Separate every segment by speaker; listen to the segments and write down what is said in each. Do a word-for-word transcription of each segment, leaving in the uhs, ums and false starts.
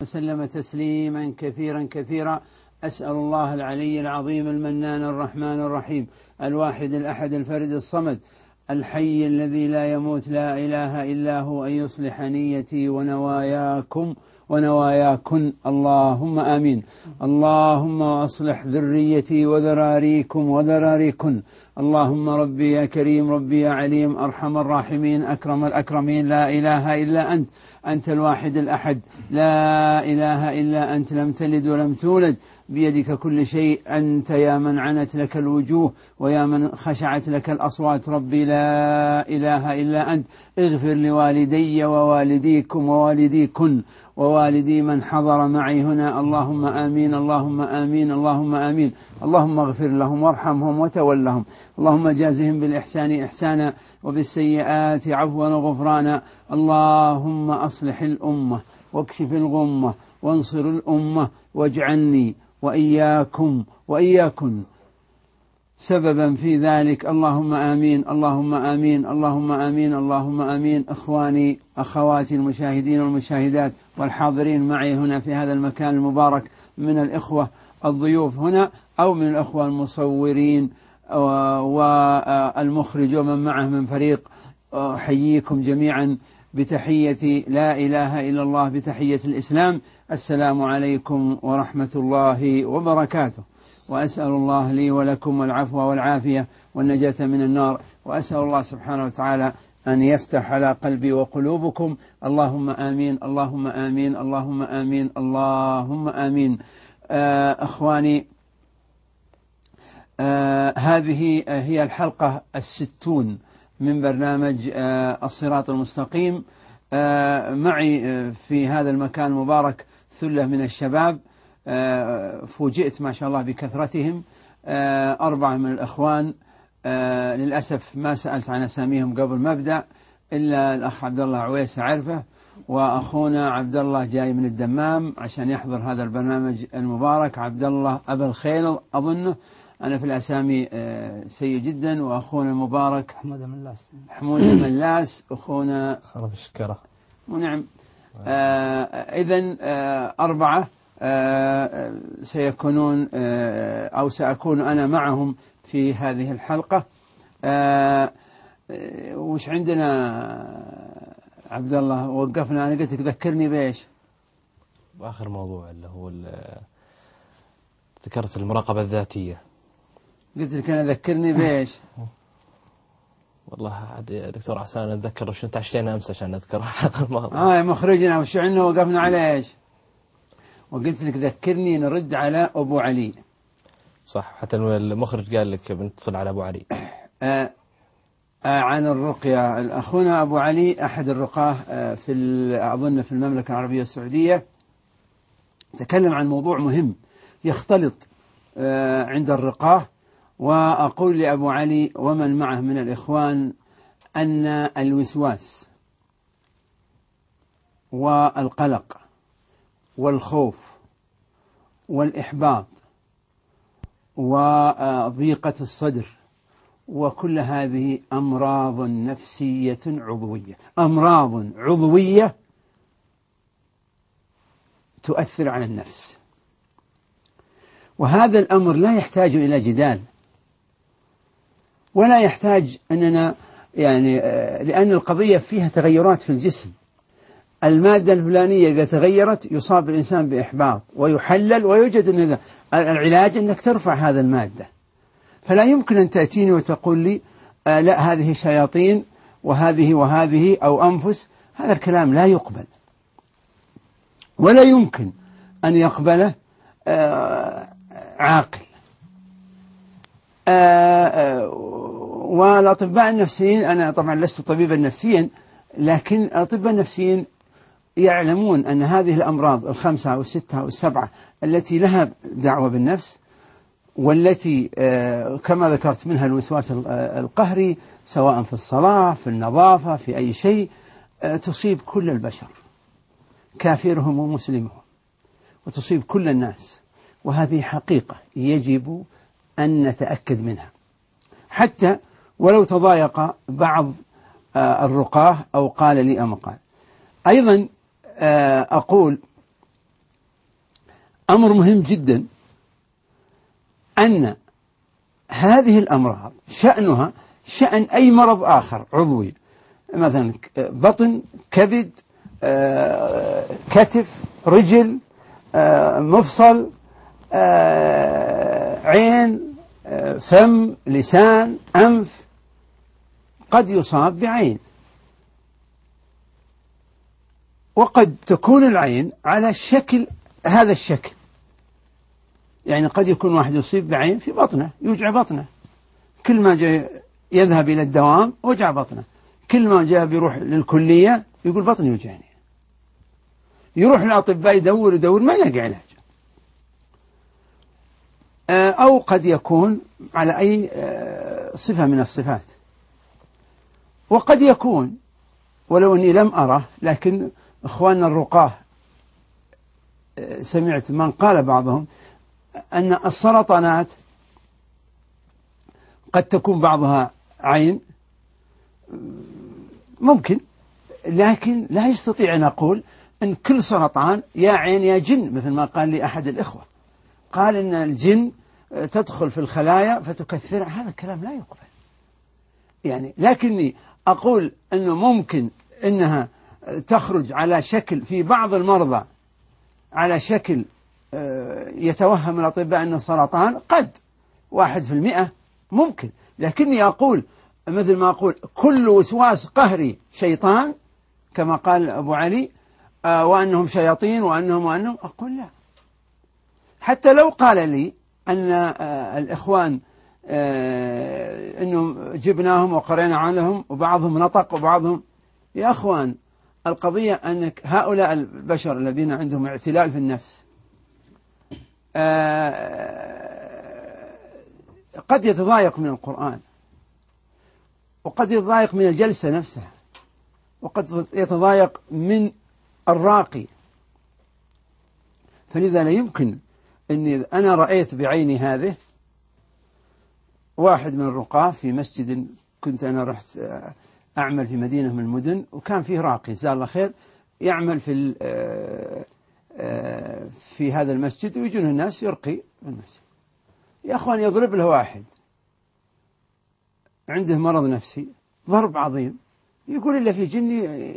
Speaker 1: وسلم تسليما كثيرا كثيرا. أسأل الله العلي العظيم المنان الرحمن الرحيم الواحد الأحد الفرد الصمد الحي الذي لا يموت لا إله إلا هو أن يصلح نيتي ونواياكم ونواياكن اللهم آمين. اللهم أصلح ذريتي وذراريكم وذراريكن. اللهم ربي يا كريم ربي يا عليم أرحم الراحمين أكرم الأكرمين لا إله إلا أنت أنت الواحد الأحد لا إله إلا أنت لم تلد ولم تولد بيدك كل شيء أنت يا من عنت لك الوجوه ويا من خشعت لك الأصوات ربي لا إله إلا أنت. اغفر لوالدي ووالديكم ووالديكن ووالدي من حضر معي هنا اللهم آمين اللهم آمين اللهم آمين. اللهم اغفر لهم وارحمهم وتولهم. اللهم جازهم بالإحسان إحسانا وبالسيئات عفوا وغفرانا. اللهم أصلح الأمة واكشف الغمة وانصر الأمة واجعلني وإياكم وإياكن سببا في ذلك اللهم آمين اللهم آمين اللهم آمين اللهم آمين. إخواني أخواتي المشاهدين والمشاهدات والحاضرين معي هنا في هذا المكان المبارك من الإخوة الضيوف هنا أو من الإخوة المصورين والمخرج ومن معه من فريق، أحييكم جميعا بتحية لا إله إلا الله بتحية الإسلام. السلام عليكم ورحمة الله وبركاته. وأسأل الله لي ولكم العفو والعافية والنجاة من النار. وأسأل الله سبحانه وتعالى أن يفتح على قلبي وقلوبكم. اللهم آمين اللهم آمين اللهم آمين اللهم آمين. آه أخواني، آه هذه هي الحلقة الستون من برنامج آه الصراط المستقيم. آه معي في هذا المكان المبارك ثلة من الشباب، آه فوجئت ما شاء الله بكثرتهم. آه أربعة من الأخوان، آه للأسف ما سألت عن أساميهم قبل ما أبدأ إلا الأخ عبد الله عويس أعرفه، وأخونا عبد الله جاي من الدمام عشان يحضر هذا البرنامج المبارك. عبد الله أبا الخيل أظنه، أنا في الأسامي آه سيء جدا. وأخونا المبارك
Speaker 2: حمود ملاس
Speaker 1: حمود ملاس أخونا
Speaker 2: خرف الشكرة
Speaker 1: ونعم. آه إذن آه أربعة آه سيكونون آه أو سأكون أنا معهم في هذه الحلقة. آه آه وش عندنا عبد الله؟ وقفنا أنا قلت لك ذكرني بإيش
Speaker 2: آخر موضوع اللي هو ذكرت المراقبة الذاتية.
Speaker 1: قلت لك أنا ذكرني بإيش؟
Speaker 2: والله دكتور عسان أتذكر وش تعشينا أمس عشان نذكر الحلقة الماضية.
Speaker 1: آه مخرجنا وش عندنا وقفنا على إيش؟ وقلت لك ذكرني نرد على أبو علي.
Speaker 2: صح، حتى المخرج قال لك بنتصل على أبو علي.
Speaker 1: آه آه عن الرقية. الأخونا أبو علي أحد الرقاه آه في أظن في المملكة العربية السعودية، تكلم عن موضوع مهم يختلط آه عند الرقاه. وأقول لأبو علي ومن معه من الإخوان أن الوسواس والقلق والخوف والإحباط وضيقة الصدر وكل هذه أمراض نفسية عضوية، أمراض عضوية تؤثر على النفس. وهذا الأمر لا يحتاج إلى جدال ولا يحتاج أننا يعني لأن القضية فيها تغيرات في الجسم. المادة الفلانية إذا تغيرت يصاب الإنسان بإحباط ويحلل ويوجد أن العلاج أنك ترفع هذا المادة. فلا يمكن أن تأتيني وتقول لي آه لا هذه شياطين وهذه وهذه أو أنفس. هذا الكلام لا يقبل ولا يمكن أن يقبله آه عاقل. آه آه والأطباء النفسيين، أنا طبعا لست طبيبا نفسيا، لكن الأطباء النفسيين يعلمون أن هذه الأمراض الخمسة أو الستة أو السبعة التي لها دعوة بالنفس والتي آه كما ذكرت منها الوسواس القهري سواء في الصلاة في النظافة في أي شيء آه تصيب كل البشر كافرهم ومسلمهم وتصيب كل الناس. وهذه حقيقة يجب أن نتأكد منها حتى ولو تضايق بعض الرقاه أو قال لي أم قال. أيضا أقول أمر مهم جدا أن هذه الأمراض شأنها شأن أي مرض آخر عضوي، مثلا بطن، كبد، كتف، رجل، مفصل، عين، فم، لسان، أنف. قد يصاب بعين، وقد تكون العين على شكل هذا الشكل، يعني قد يكون واحد يصيب بعين في بطنه، يوجع بطنه، كل ما جاء يذهب إلى الدوام وجع بطنه، كل ما جاء بيروح للكلية يقول بطني يوجعني، يروح للأطباء يدور يدور ما يلاقي علاج. أو قد يكون على أي صفة من الصفات. وقد يكون، ولو أني لم أره، لكن إخواننا الرقاه سمعت من قال بعضهم أن السرطانات قد تكون بعضها عين، ممكن، لكن لا يستطيع أن أقول أن كل سرطان يا عين يا جن، مثل ما قال لي أحد الإخوة، قال أن الجن تدخل في الخلايا فتكثرها. هذا الكلام لا يقبل يعني. لكني أقول أنه ممكن أنها تخرج على شكل في بعض المرضى على شكل يتوهم الأطباء أنه سرطان، قد واحد في المئة ممكن، لكني أقول مثل ما أقول كل وسواس قهري شيطان كما قال أبو علي، وأنهم شياطين وأنهم وأنهم أقول لا. حتى لو قال لي أن الإخوان أنهم جبناهم وقرينا عنهم وبعضهم نطق وبعضهم، يا أخوان القضية أنك هؤلاء البشر الذين عندهم اعتلال في النفس قد يتضايق من القرآن، وقد يتضايق من الجلسة نفسها، وقد يتضايق من الراقي. فلذا لا يمكن أني أنا رأيت بعيني هذه واحد من الرقاة في مسجد، كنت أنا رحت أعمل في مدينة من المدن، وكان فيه راقي جزاه الله خير يعمل في في هذا المسجد، ويجون الناس يرقي في المسجد. يا أخوان يضرب له واحد عنده مرض نفسي ضرب عظيم، يقول إلا في جني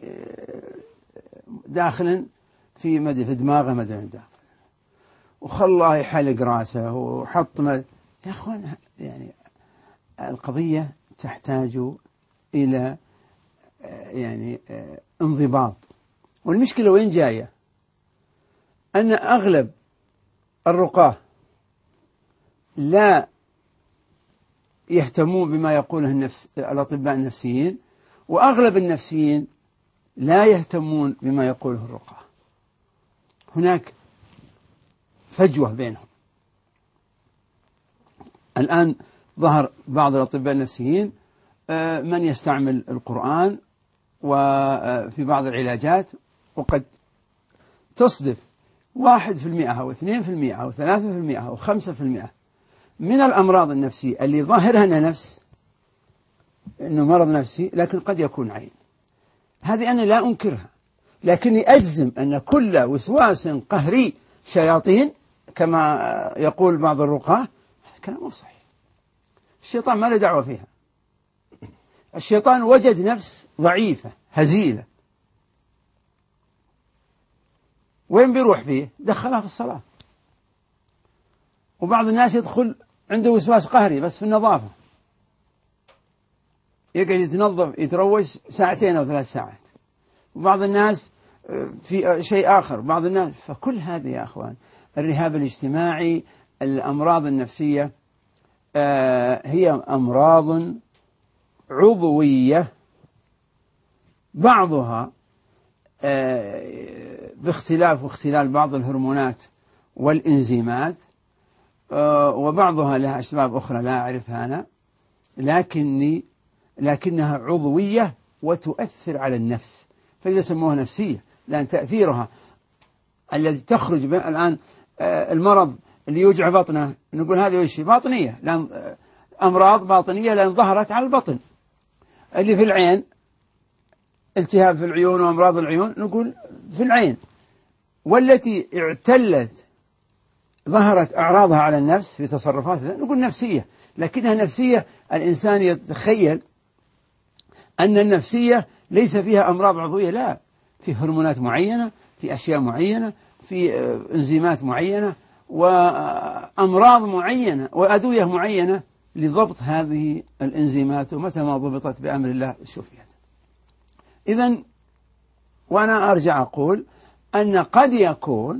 Speaker 1: داخلا في مدى في دماغه مدى داخل، وخلاه يحلق راسه وحط مد... يا أخوان يعني القضية تحتاج إلى يعني انضباط. والمشكلة وين جاية؟ أن أغلب الرقاة لا يهتمون بما يقوله النفس الأطباء النفسيين، وأغلب النفسيين لا يهتمون بما يقوله الرقاة. هناك فجوة بينهم. الآن ظهر بعض الأطباء النفسيين من يستعمل القرآن وفي بعض العلاجات، وقد تصدف واحد في المئة أو اثنين في المئة أو ثلاثة في المئة أو خمسة في المئة من الأمراض النفسية اللي ظاهرها أنها نفس، أنه مرض نفسي، لكن قد يكون عين. هذه أنا لا أنكرها، لكني أجزم أن كل وسواس قهري شياطين كما يقول بعض الرقاة، هذا كلام مو صحيح. الشيطان ما له دعوة فيها. الشيطان وجد نفس ضعيفة هزيلة، وين بيروح فيه؟ دخلها في الصلاة. وبعض الناس يدخل عنده وسواس قهري بس في النظافة، يقعد يتنظف يتروش ساعتين أو ثلاث ساعات. وبعض الناس في شيء آخر، بعض الناس. فكل هذه يا أخوان الرهاب الاجتماعي، الأمراض النفسية هي أمراض عضوية، بعضها باختلاف واختلال بعض الهرمونات والإنزيمات، وبعضها لها أسباب أخرى لا أعرفها أنا، لكني لكنها عضوية وتؤثر على النفس، فإذا سموها نفسية، لأن تأثيرها الذي تخرج الآن المرض اللي يوجع بطنه نقول هذه وش باطنية، لأن أمراض باطنية لأن ظهرت على البطن. اللي في العين التهاب في العيون وأمراض العيون نقول في العين. والتي اعتلت ظهرت أعراضها على النفس في تصرفاتها نقول نفسية، لكنها نفسية الإنسان يتخيل أن النفسية ليس فيها أمراض عضوية، لا، في هرمونات معينة، في أشياء معينة، في إنزيمات معينة وأمراض معينة وأدوية معينة لضبط هذه الإنزيمات، ومتى ما ضبطت بأمر الله شفيت. إذن وأنا أرجع أقول أن قد يكون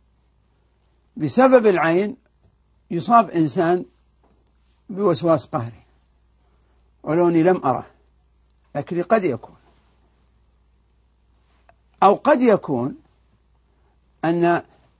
Speaker 1: بسبب العين يصاب إنسان بوسواس قهري ولو أني لم أره، لكن قد يكون، أو قد يكون أن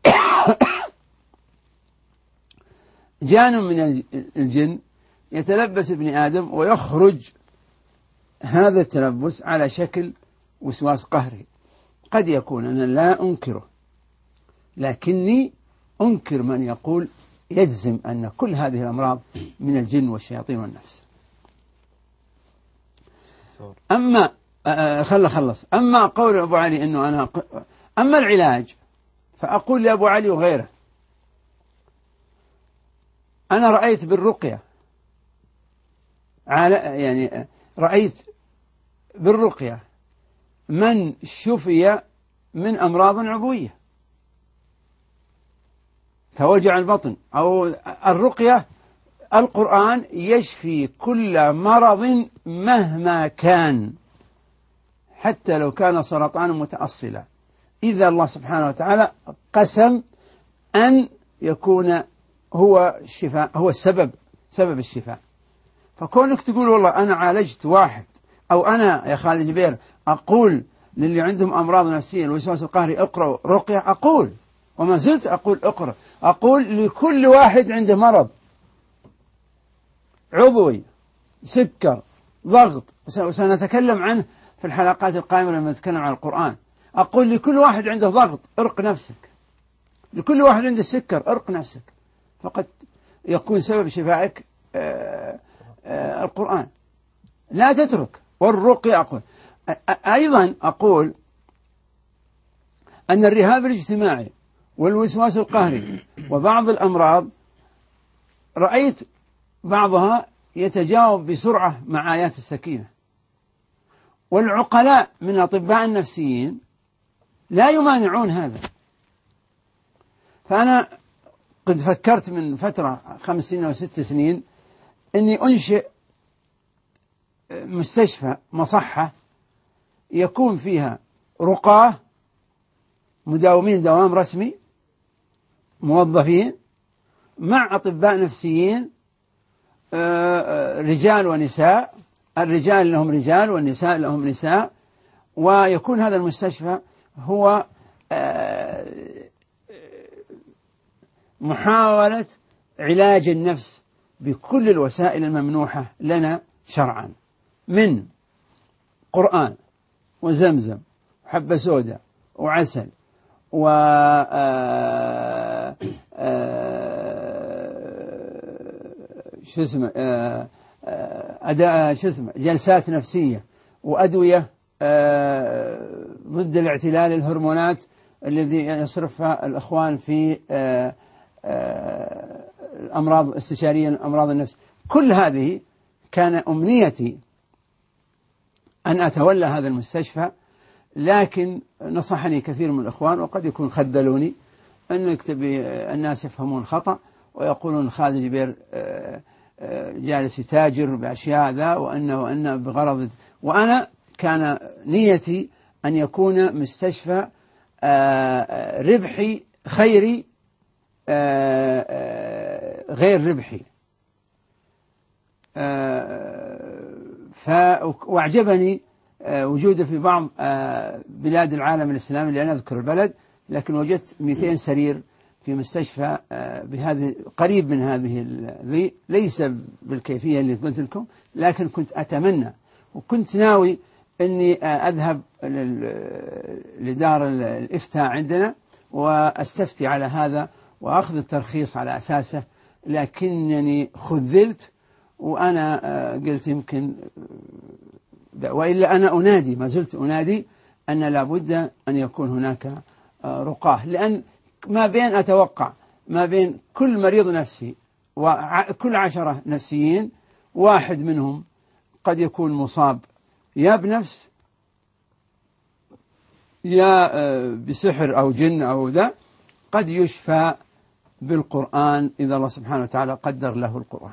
Speaker 1: جان من الجن يتلبس ابن آدم ويخرج هذا التلبس على شكل وسواس قهري. قد يكون، أنا لا أنكره، لكني أنكر من يقول يجزم أن كل هذه الأمراض من الجن والشياطين والنفس. أما خل خلص أما قول أبو علي أنه أنا أما العلاج فأقول لأبو علي وغيره، أنا رأيت بالرقية على يعني رأيت بالرقية من شفي من أمراض عضوية كوجع البطن، أو الرقية القرآن يشفي كل مرض مهما كان، حتى لو كان سرطان متأصلا، إذا الله سبحانه وتعالى قسم أن يكون هو الشفاء، هو السبب، سبب الشفاء. فكونك تقول والله أنا عالجت واحد، أو أنا يا خالد جبير أقول للي عندهم أمراض نفسية الوسواس القهري اقرأوا رقية، أقول وما زلت أقول اقرأ، أقول لكل واحد عنده مرض عضوي، سكر، ضغط، وسنتكلم عنه في الحلقات القائمة لما نتكلم عن القرآن. أقول لكل واحد عنده ضغط ارق نفسك، لكل واحد عنده السكر ارق نفسك، فقد يكون سبب شفائك آآ آآ القرآن، لا تترك. والرقية أقول أيضا أقول أن الرهاب الاجتماعي والوسواس القهري وبعض الأمراض رأيت بعضها يتجاوب بسرعة مع آيات السكينة، والعقلاء من أطباء النفسيين لا يمانعون هذا. فأنا قد فكرت من فترة خمس سنين أو ست سنين أني أنشئ مستشفى مصحة يكون فيها رقاة مداومين دوام رسمي موظفين مع أطباء نفسيين رجال ونساء، الرجال لهم رجال والنساء لهم نساء، ويكون هذا المستشفى هو محاولة علاج النفس بكل الوسائل الممنوحة لنا شرعا، من قرآن وزمزم وحبة سوداء وعسل و شو اسمه أداء شو اسمه جلسات نفسية وأدوية ضد الاعتلال الهرمونات الذي يصرفها الأخوان في الأمراض الاستشارية أمراض النفس. كل هذه كان أمنيتي أن أتولى هذا المستشفى، لكن نصحني كثير من الأخوان وقد يكون خذلوني أن يكتب الناس يفهمون خطأ ويقولون خالد جبير جالس يتاجر بأشياء ذا وأنه وأنه بغرض، وأنا كان نيتي أن يكون مستشفى ربحي خيري غير ربحي. وأعجبني وجوده في بعض بلاد العالم الإسلامي، لا نذكر البلد، لكن وجدت مئتين سرير في مستشفى بهذه قريب من هذه ذي، ليس بالكيفية اللي قلت لكم، لكن كنت أتمنى وكنت ناوي أني أذهب لدار الإفتاء عندنا وأستفتي على هذا وأخذ الترخيص على أساسه، لكنني خذلت. وأنا قلت يمكن، وإلا أنا أنادي، ما زلت أنادي أن لابد أن يكون هناك رقاه، لأن ما بين أتوقع ما بين كل مريض نفسي وكل عشرة نفسيين واحد منهم قد يكون مصاب يا بنفس يا بسحر أو جن أو ذا، قد يشفى بالقرآن إذا الله سبحانه وتعالى قدر له القرآن.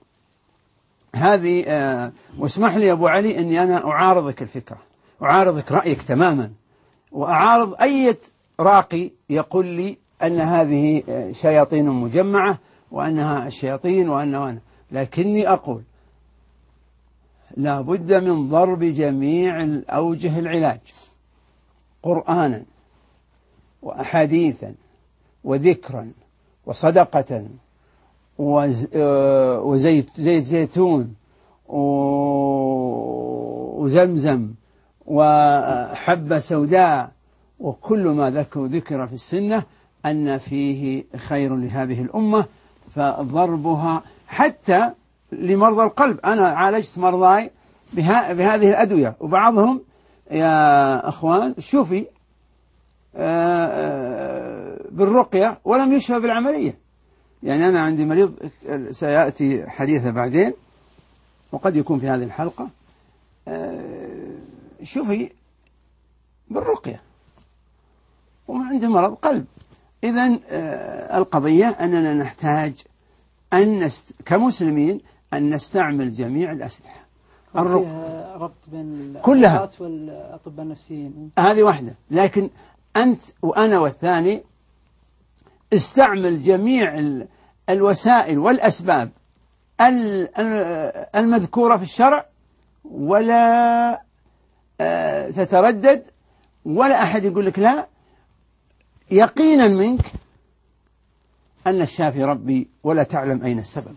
Speaker 1: هذه آه واسمح لي أبو علي أني أنا أعارضك الفكرة، أعارضك رأيك تماما، وأعارض أي راقي يقول لي أن هذه شياطين مجمعة وأنها الشياطين وأنه وأنا، لكني أقول لا بد من ضرب جميع الأوجه العلاج قرآنا وأحاديثا وذكرا وصدقة وزيت زيت زيتون وزمزم وحبة سوداء وكل ما ذكر ذكر في السنة أن فيه خير لهذه الأمة، فضربها حتى لمرضى القلب. أنا عالجت مرضاي بها بهذه الأدوية، وبعضهم يا أخوان شوفي بالرقية ولم يشفى بالعملية. يعني أنا عندي مريض سيأتي حديثه بعدين وقد يكون في هذه الحلقة، شوفي بالرقية وما عنده مرض قلب. إذن القضية أننا نحتاج أن نست... كمسلمين أن نستعمل جميع الأسلحة.
Speaker 3: الرق ربط بين
Speaker 1: كلها
Speaker 3: والأطباء النفسيين،
Speaker 1: هذه واحدة، لكن أنت وأنا والثاني استعمل جميع الوسائل والأسباب المذكورة في الشرع، ولا تتردد، ولا أحد يقول لك لا، يقينا منك أن الشافي ربي ولا تعلم أين السبب.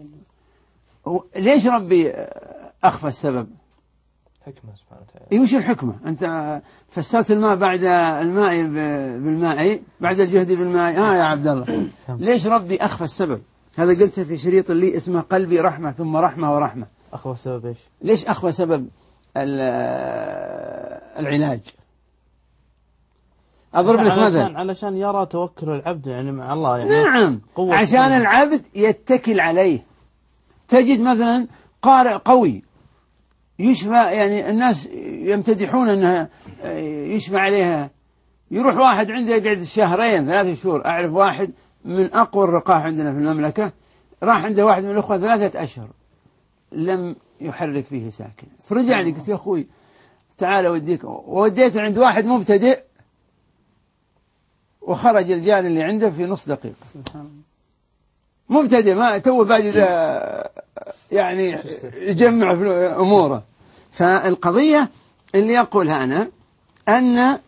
Speaker 1: ليش ربي أخفى السبب؟
Speaker 2: حكمة سبحانه وتعالى.
Speaker 1: وش الحكمة؟ أنت فسرت الماء بعد الماء بالماء، بعد الجهد بالماء. آه يا عبد الله، ليش ربي أخفى السبب؟ هذا قلته في شريط لي اسمه قلبي رحمة ثم رحمة ورحمة.
Speaker 2: أخفى السبب إيش؟
Speaker 1: ليش أخفى سبب العلاج؟ أضرب لك مثل.
Speaker 4: علشان يرى توكل العبد يعني مع الله، يعني
Speaker 1: نعم، عشان العبد يتكل عليه. تجد مثلا قارئ قوي يشفى، يعني الناس يمتدحون أنها يشفى عليها، يروح واحد عنده يقعد شهرين ثلاثة شهور. أعرف واحد من أقوى الرقاة عندنا في المملكة، راح عنده واحد من الأخوة ثلاثة أشهر لم يحرك فيه ساكن، فرجع لي قلت يا أخوي تعال أوديك، ووديته عند واحد مبتدئ وخرج الجان اللي عنده في نص دقيقة. مبتدئ ما تو بعد ذا يعني يجمع في أموره. فالقضية اللي يقولها أنا أن،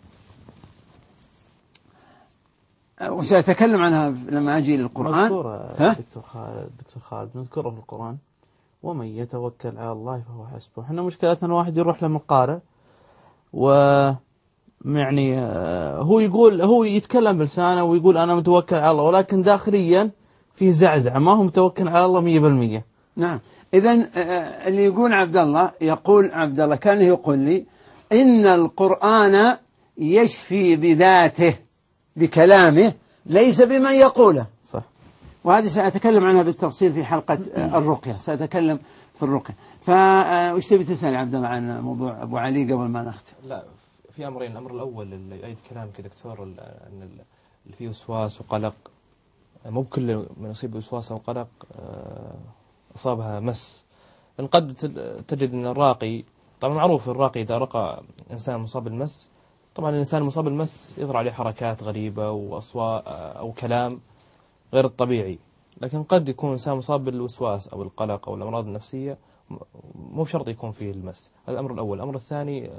Speaker 1: وسأتكلم عنها لما أجي للقرآن.
Speaker 4: دكتور خالد دكتور خالد نذكره في القرآن: ومن يتوكل على الله فهو حسبه. احنا مشكلتنا واحد يروح لما القارئ و يعني هو يقول، هو يتكلم بلسانه ويقول أنا متوكل على الله، ولكن داخليا فيه زعزعة، ما هو متوكل على الله مية بالمية.
Speaker 1: نعم. إذن اللي يقول عبد الله، يقول عبد الله كان يقول لي إن القرآن يشفي بذاته بكلامه ليس بمن يقوله.
Speaker 4: صح.
Speaker 1: وهذه سأتكلم عنها بالتفصيل في حلقة الرقية، سأتكلم في الرقية. فوش تبي تسأل عبد الله عن موضوع أبو علي قبل ما نختم؟
Speaker 2: لا، في أمرين. الأمر الأول اللي يؤيد كلامك دكتور، أن اللي فيه وسواس وقلق، مو بكل من يصيب وسواس أو قلق أصابها مس. لأن قد تجد أن الراقي، طبعا معروف الراقي إذا رقى إنسان مصاب بالمس، طبعا الإنسان المصاب بالمس يظهر عليه حركات غريبة وأصوات أو كلام غير الطبيعي. لكن قد يكون إنسان مصاب بالوسواس أو القلق أو الأمراض النفسية مو شرط يكون فيه المس. هذا الأمر الأول. الأمر الثاني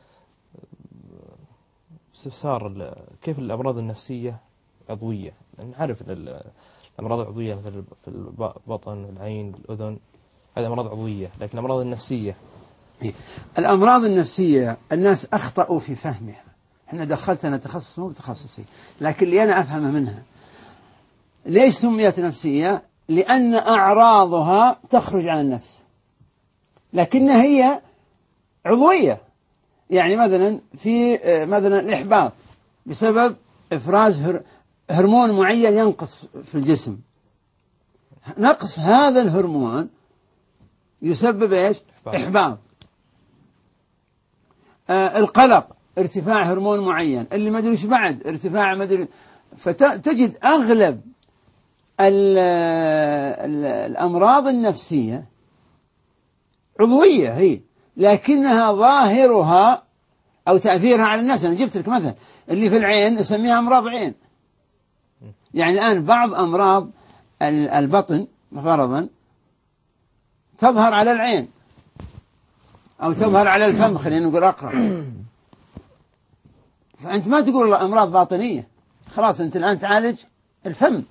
Speaker 2: استفسار كيف الأمراض النفسية عضوية. نعرف أن الأمراض العضوية مثل في البطن، العين، الأذن، هذه أمراض عضوية. لكن الأمراض النفسية،
Speaker 1: الأمراض النفسية الناس أخطأوا في فهمها. احنا دخلتنا تخصص مو بتخصصي، لكن اللي أنا أفهم منها ليش سميت نفسية؟ لأن أعراضها تخرج عن النفس لكنها هي عضوية. يعني مثلا في مثلا الإحباط بسبب إفراز هرمون معين ينقص في الجسم، نقص هذا الهرمون يسبب إيش؟ إحباط. آه القلق ارتفاع هرمون معين، اللي ما أدري إيش بعد ارتفاع ما أدري. فتجد أغلب ال ال الأمراض النفسية عضوية هي، لكنها ظاهرها أو تأثيرها على النفس. أنا جبت لك مثلا اللي في العين نسميها أمراض عين. يعني الآن بعض أمراض البطن فرضا تظهر على العين أو تظهر على الفم، خلينا نقول أقرب. فأنت ما تقول أمراض باطنية، خلاص أنت الآن تعالج الفم،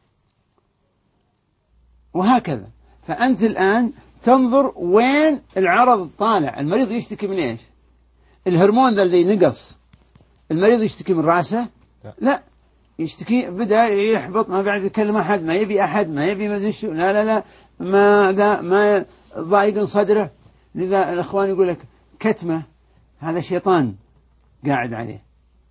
Speaker 1: وهكذا. فأنت الآن تنظر وين العرض الطالع. المريض يشتكي من إيش؟ الهرمون ذا اللي نقص. المريض يشتكي من رأسه؟ لا، يشتكي بدأ يحبط، ما بعد يكلم أحد، ما يبي أحد، ما يبي ما شو، لا لا لا ما ذا ما ضايق صدره. لذا الأخوان يقول لك كتمة هذا شيطان قاعد عليه،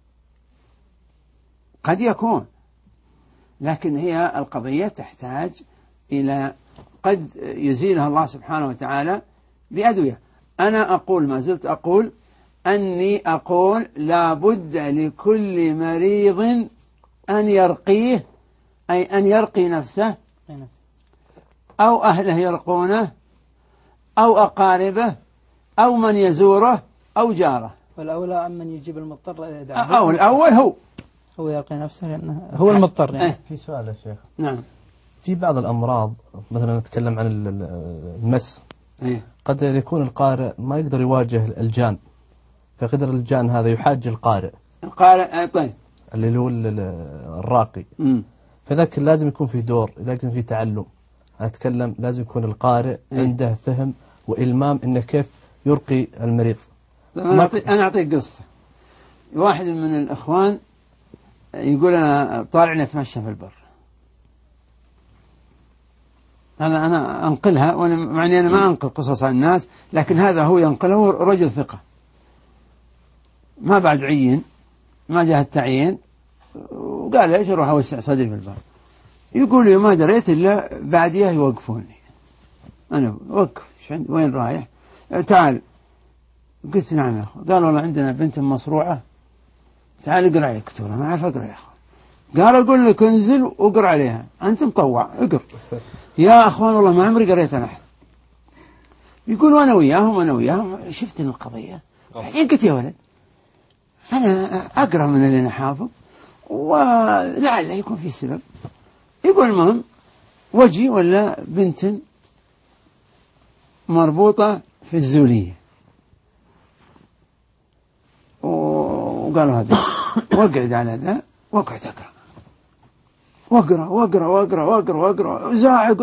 Speaker 1: قد يكون، لكن هي القضية تحتاج إلى قد يزيلها الله سبحانه وتعالى بأدوية. أنا أقول ما زلت أقول أني أقول لا بد لكل مريض أن يرقيه، أي أن يرقي نفسه أو أهله يرقونه أو أقاربه أو من يزوره أو جاره.
Speaker 3: والأولى من يجيب المضطر إذا دعا.
Speaker 1: أو الأول هو
Speaker 3: هو يرقي نفسه لأنه هو المضطر يعني.
Speaker 2: في سؤال يا شيخ.
Speaker 1: نعم.
Speaker 2: في بعض الأمراض مثلا نتكلم عن المس، قد يكون القارئ ما يقدر يواجه الجان، فقدر الجان هذا يحاج القارئ.
Speaker 1: القارئ طيب
Speaker 2: اللي هو الراقي. امم فذاك لازم يكون فيه دور، لازم فيه تعلم. أتكلم لازم يكون القارئ عنده فهم وإلمام إنه كيف يرقي المريض.
Speaker 1: أنا أعطيك أنا أعطيك قصة. واحد من الإخوان يقول أنا طالع نتمشى في البر. أنا أنا أنقلها، وأنا معني أنا ما أنقل قصص عن الناس، لكن هذا هو ينقله، رجل ثقة. ما بعد عين، ما جاء التعيين، وقال ليش أروح أوسع صدري في البر. يقول لي ما دريت إلا بعديه يوقفوني. أنا وقف، وين رايح؟ تعال. قلت نعم يا أخوة. قال والله عندنا بنت مصروعة، تعال اقرأ عليها كتورة. ما أعرف أقرأ يا أخوة. قال أقول لك انزل واقرأ عليها، أنت مطوع اقرأ. يا أخوان والله ما عمري قريت أنا. يقول وأنا وياهم وأنا وياهم شفت القضية. بعدين قلت يا ولد أنا أقرأ من اللي أنا حافظ ولعل يكون في سبب. يقول المهم وجهي ولا بنت مربوطة في الزولية، وقالوا هذا واقعد على ذا واقعد أقرأ واقرأ واقرأ واقرأ واقرأ واقرأ زاعق.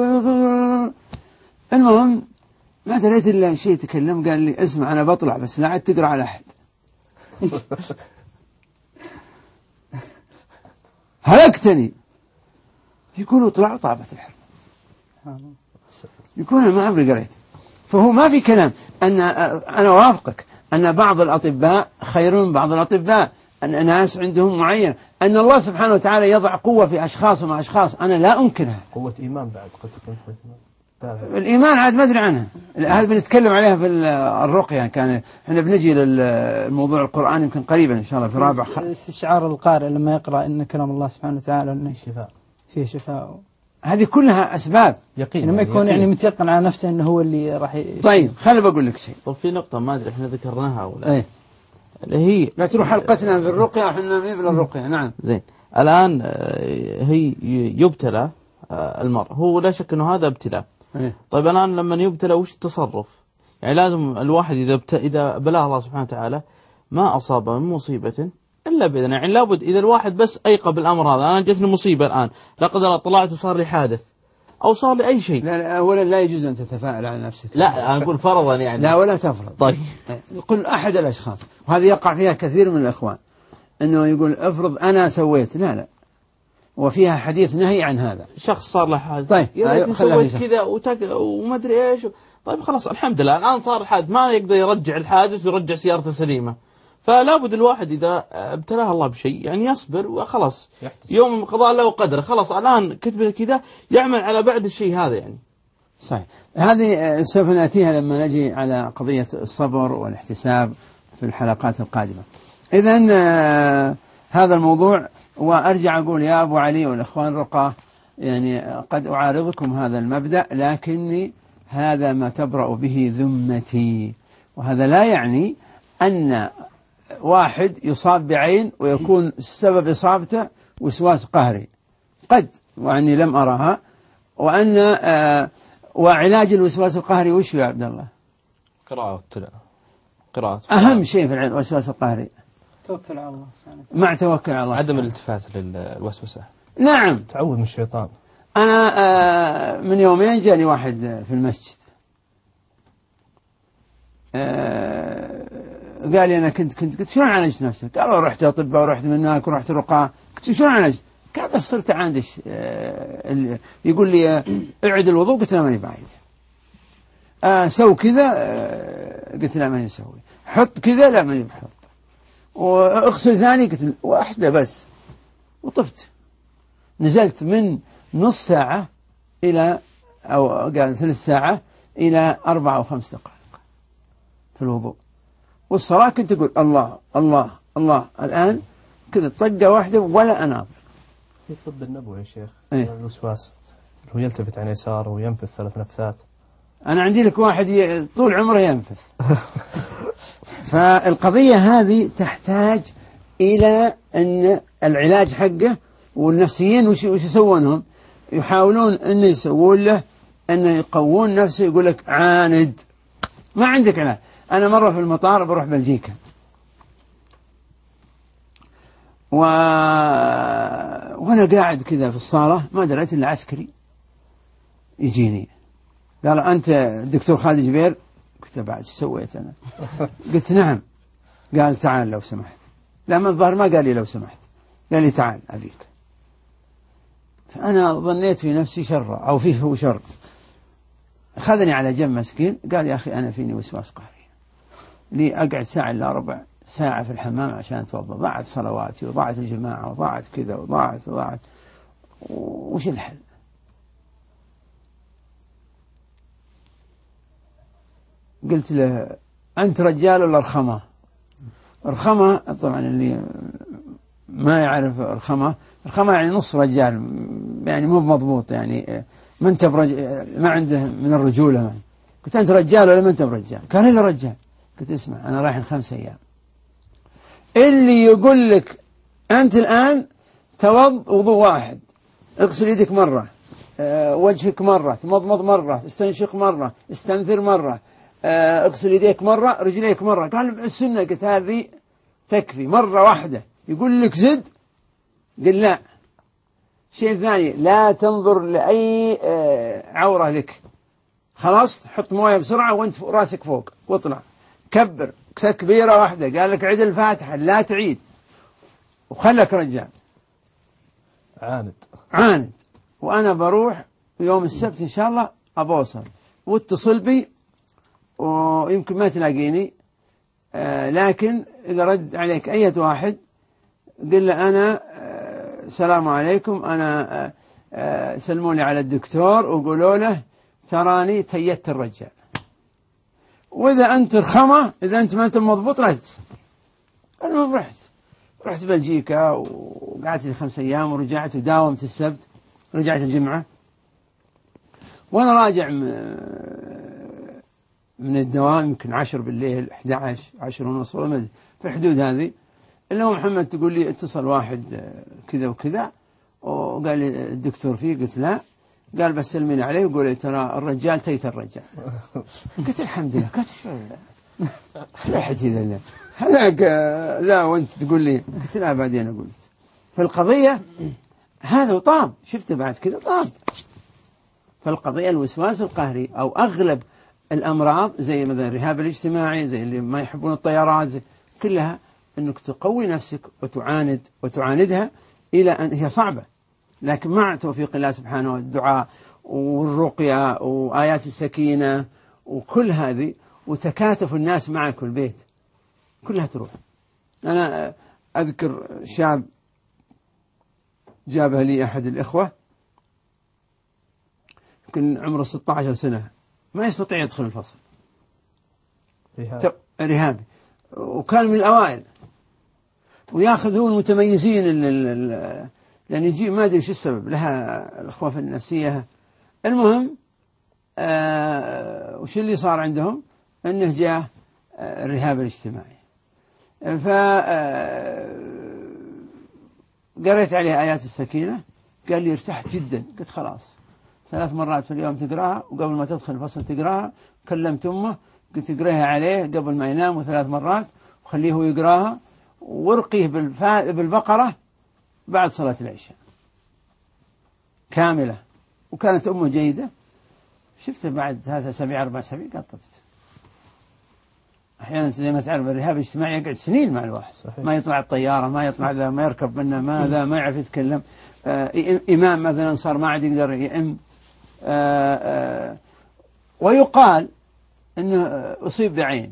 Speaker 1: المهم ما دريت إلا شيء تكلم، قال لي اسمع أنا بطلع بس لا عاد تقرأ على أحد. هلكتني. يقولوا طلعوا طابت الحرب. يقول أنا ما عمري قريت. فهو ما في كلام أن أنا وافقك أن بعض الأطباء خير من بعض الأطباء، أن ناس عندهم معين، أن الله سبحانه وتعالى يضع قوة في أشخاص ومع أشخاص، أنا لا أنكرها.
Speaker 2: قوة إيمان بعد قد تكون قوة إيمان.
Speaker 1: الإيمان عاد ما أدري عنها، هذا بنتكلم عليها في الرقية. كان احنا بنجي للموضوع القرآن يمكن قريبا إن شاء الله في رابع.
Speaker 3: استشعار القارئ لما يقرأ إن كلام الله سبحانه وتعالى إنه شفاء، فيه شفاء.
Speaker 1: هذه كلها أسباب
Speaker 3: يقين، لما يكون يعني متيقن على نفسه إنه هو اللي راح ي...
Speaker 1: طيب خليني بقول لك شيء.
Speaker 4: طب في نقطة ما أدري إحنا ذكرناها ولا
Speaker 1: إيه؟
Speaker 4: اللي هي
Speaker 1: لا تروح حلقتنا في الرقية، إحنا في الرقية. نعم
Speaker 4: زين. الآن هي يبتلى المرء، هو لا شك إنه هذا ابتلاء.
Speaker 1: إيه؟
Speaker 4: طيب الآن لما يبتلى وش التصرف؟ يعني لازم الواحد إذا بت... إذا بلاه الله سبحانه وتعالى ما أصاب من مصيبة إلا بإذن، يعني لابد إذا الواحد بس أيقظ بالأمر هذا، أنا جتني مصيبة الآن لا قدر طلعت وصار لي حادث أو صار لي أي شيء.
Speaker 1: لا لا أولا لا يجوز أن تتفاعل على نفسك.
Speaker 4: لا أنا أقول فرضا يعني.
Speaker 1: لا ولا تفرض.
Speaker 4: طيب
Speaker 1: يقول أحد الأشخاص، وهذا يقع فيها كثير من الإخوان، أنه يقول افرض أنا سويت. لا لا، وفيها حديث نهي عن هذا.
Speaker 4: شخص صار له حادث،
Speaker 1: طيب
Speaker 4: يا ريت سويت كذا وتق... وما أدري إيش. طيب خلاص الحمد لله الآن صار الحادث، ما يقدر يرجع الحادث ويرجع سيارته سليمة، فلا بد الواحد إذا ابتلاه الله بشيء يعني يصبر وخلاص،
Speaker 2: يحتسب.
Speaker 4: يوم قضاء الله وقدره، خلاص الآن كتب كذا يعمل على بعد الشيء هذا يعني.
Speaker 1: صحيح. هذه سوف نأتيها لما نجي على قضية الصبر والاحتساب في الحلقات القادمة. إذن هذا الموضوع، وأرجع أقول يا أبو علي والإخوان الرقاه، يعني قد أعارضكم هذا المبدأ، لكني هذا ما تبرأ به ذمتي. وهذا لا يعني أن واحد يصاب بعين ويكون سبب إصابته وسواس قهري، قد، وأني لم أرها. وأن آه وعلاج الوسواس القهري وش يا عبد الله؟
Speaker 2: قراءة والتلاوة. قراءة
Speaker 1: أهم شيء في الوسواس القهري
Speaker 3: توكل على الله سبحانه
Speaker 1: مع توكل على الله،
Speaker 2: عدم الالتفات للوسوسة.
Speaker 1: نعم.
Speaker 2: تعوذ من الشيطان.
Speaker 1: أنا آه من يومين جاني واحد في المسجد، آه قال لي أنا كنت كنت قلت شلون عالجت نفسك؟ قال رحت أطباء ورحت من هناك ورحت رقاة. قلت شلون عالجت؟ قال بس صرت عاندش. آه يقول لي آه اعد الوضوء. قلت له ماني بعيد. آه سو كذا. آه قلت له ماني مسوي. حط كذا. لا ماني بحط. واغسل ثاني. قلت واحدة بس وطفت. نزلت من نص ساعة إلى أو قال ثلث ساعة إلى أربع أو خمس دقائق في الوضوء. والصلاة كنت أقول الله الله الله. الآن كذا طقة واحدة ولا أناظر.
Speaker 2: في الطب النبوي يا شيخ
Speaker 1: إيه؟
Speaker 2: الوسواس هو يلتفت عن يساره وينفث ثلاث نفثات.
Speaker 1: أنا عندي لك واحد طول عمره ينفث. فالقضية هذه تحتاج إلى أن العلاج حقه. والنفسيين وش وش يسوونهم؟ يحاولون أن يسوون له أن يقوون نفسه. يقول لك عاند، ما عندك علاج. أنا مرة في المطار بروح بلجيكا، و... وأنا قاعد كذا في الصالة ما دريت إلا عسكري يجيني قال أنت الدكتور خالد جبير؟ قلت بعد شو سويت أنا؟ قلت نعم. قال تعال لو سمحت. لما الظاهر ما قال لي لو سمحت، قال لي تعال أبيك. فأنا ظنيت في نفسي شر أو فيه هو شر. أخذني على جنب مسكين قال يا أخي أنا فيني وسواس قهري، لي أقعد ساعة إلا ربع ساعة في الحمام عشان أتوضأ، ضاعت صلواتي وضاعت الجماعة وضاعت كذا وضاعت وضاعت وش الحل؟ قلت له أنت رجال ولا رخمة؟ رخمة طبعا اللي ما يعرف رخمة، رخمة يعني نص رجال، يعني مو مضبوط، يعني ما أنت برج... ما عنده من الرجولة يعني. قلت أنت رجال ولا ما أنت برجال؟ قال إلا رجال. قلت اسمع أنا رايح خمس أيام، اللي يقول لك أنت الآن توض وضوء واحد، اغسل يدك مرة، أه وجهك مرة، تمضمض مرة، استنشق مرة، استنثر مرة، أه اغسل يديك مرة، رجليك مرة. قال السنة. قلت هذه تكفي مرة واحدة. يقول لك زد؟ قل لا. شيء ثاني لا تنظر لأي أه عورة لك، خلاص حط موية بسرعة وانت راسك فوق واطلع كبر تكبيرة واحدة. قال لك عيد الفاتحة لا تعيد وخلك رجال.
Speaker 2: عاند
Speaker 1: عاند. وأنا بروح يوم السبت إن شاء الله أبوصل واتصل بي، ويمكن ما تلاقيني، آه لكن إذا رد عليك أي واحد قل له أنا آه السلام عليكم، أنا آه آه سلموا لي على الدكتور وقولوا له تراني تيت الرجال. وإذا أنت رخمة، إذا أنت ما أنت مضبوط لا تتصل. المهم رحت رحت بلجيكا وقعدت لي خمس أيام ورجعت وداومت السبت، رجعت الجمعة. وأنا راجع من الدوام يمكن عشر بالليل، أحد عشر عشر ونص ولا مدري في الحدود هذه، اللي هو محمد تقول لي اتصل واحد كذا وكذا وقال لي الدكتور فيه. قلت لا. قال بس سلمين عليه وقول لي ترى الرجال تيت الرجال. قلت الحمد لله. قلت شو شو الحكي ذا هذاك لا وانت تقول لي. قلت لا بعدين قلت فالقضية هذا طاب. شفت بعد كذا طاب. فالقضية الوسواس القهري أو أغلب الأمراض زي مثلا الرهاب الاجتماعي، زي اللي ما يحبون الطيارات، زي كلها أنك تقوي نفسك وتعاند وتعاندها إلى أن هي صعبة، لكن مع توفيق الله سبحانه والدعاء والرقية وآيات السكينة وكل هذه وتكاتف الناس معك في البيت كلها تروح. أنا أذكر شاب جابه لي أحد الإخوة يمكن عمره ستة عشر سنة، ما يستطيع يدخل الفصل، رهابي، وكان من الأوائل، وياخذ هو المتميزين، لأن يجي ما أدري شو السبب، لها الأخوة النفسية. المهم آه وش اللي صار عندهم؟ أنه جاء آه الرهاب الاجتماعي، ف قريت عليه آيات السكينة، قال لي ارتحت جدا. قلت خلاص ثلاث مرات في اليوم تقراها، وقبل ما تدخل الفصل تقراها. كلمت أمه قلت اقراها عليه قبل ما ينام وثلاث مرات، وخليه هو يقراها، وارقيه بالبقرة بعد صلاة العشاء كاملة. وكانت أمه جيدة. شفته بعد ثلاثة أسابيع أربع أسابيع قال طبت. أحيانا زي ما تعرف الرهاب الاجتماعي يقعد سنين مع الواحد، صحيح. ما يطلع الطيارة، ما يطلع ذا، ما يركب منه، ما ذا، ما يعرف يتكلم. آه إمام مثلا صار ما عاد يقدر يئم. آه آه ويقال أنه أصيب بعين،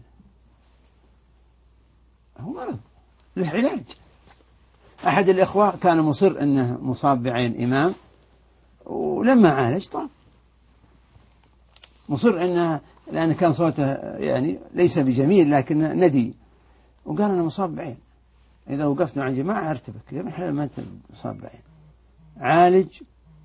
Speaker 1: هو مرض له علاج. أحد الإخوة كان مصر أنه مصاب بعين إمام، ولما عالج طاب. مصر أنه لأن كان صوته يعني ليس بجميل لكن ندي، وقال أنا مصاب بعين، إذا وقفت مع الجماعة أرتبك. يا ابن الحلال ما أنت مصاب بعين، عالج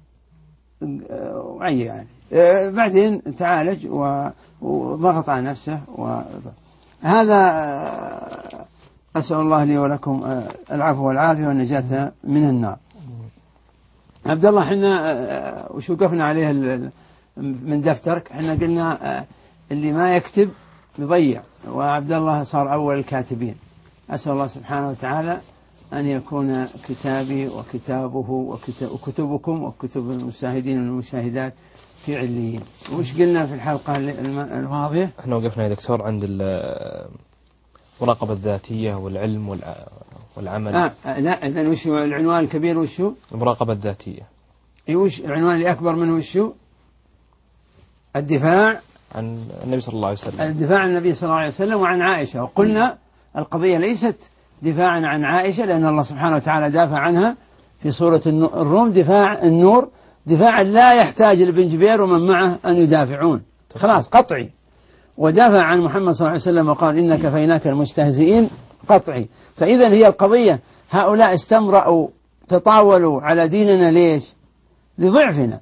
Speaker 1: وعي يعني. بعدين تعالج وضغط على نفسه. وهذا أسأل الله لي ولكم العفو والعافية والنجاة من النار. عبد الله، حنا وش وقفنا عليه من دفترك؟ حنا قلنا اللي ما يكتب يضيع، وعبد الله صار أول الكاتبين. أسأل الله سبحانه وتعالى أن يكون كتابي وكتابه وكتبكم وكتب المشاهدين والمشاهدات في عليين. وش قلنا في الحلقة الماضية؟
Speaker 2: احنا وقفنا يا دكتور عند المراقبة الذاتية والعلم والعمل.
Speaker 1: آه لا، إذن وش هو العنوان الكبير؟ وش هو
Speaker 2: المراقبة الذاتية؟
Speaker 1: إيه، وش العنوان اللي أكبر منه؟ وش هو؟ الدفاع
Speaker 2: عن النبي صلى الله عليه وسلم،
Speaker 1: الدفاع عن النبي صلى الله عليه وسلم وعن عائشة. وقلنا القضية ليست دفاعا عن عائشة، لأن الله سبحانه وتعالى دافع عنها في سورة الروم دفاع النور، دفاعا لا يحتاج لابن جبير ومن معه أن يدافعون، خلاص قطعي. ودافع عن محمد صلى الله عليه وسلم وقال إن كفيناك المستهزئين، قطعي. فإذا هي القضية هؤلاء استمرأوا تطاولوا على ديننا ليش؟ لضعفنا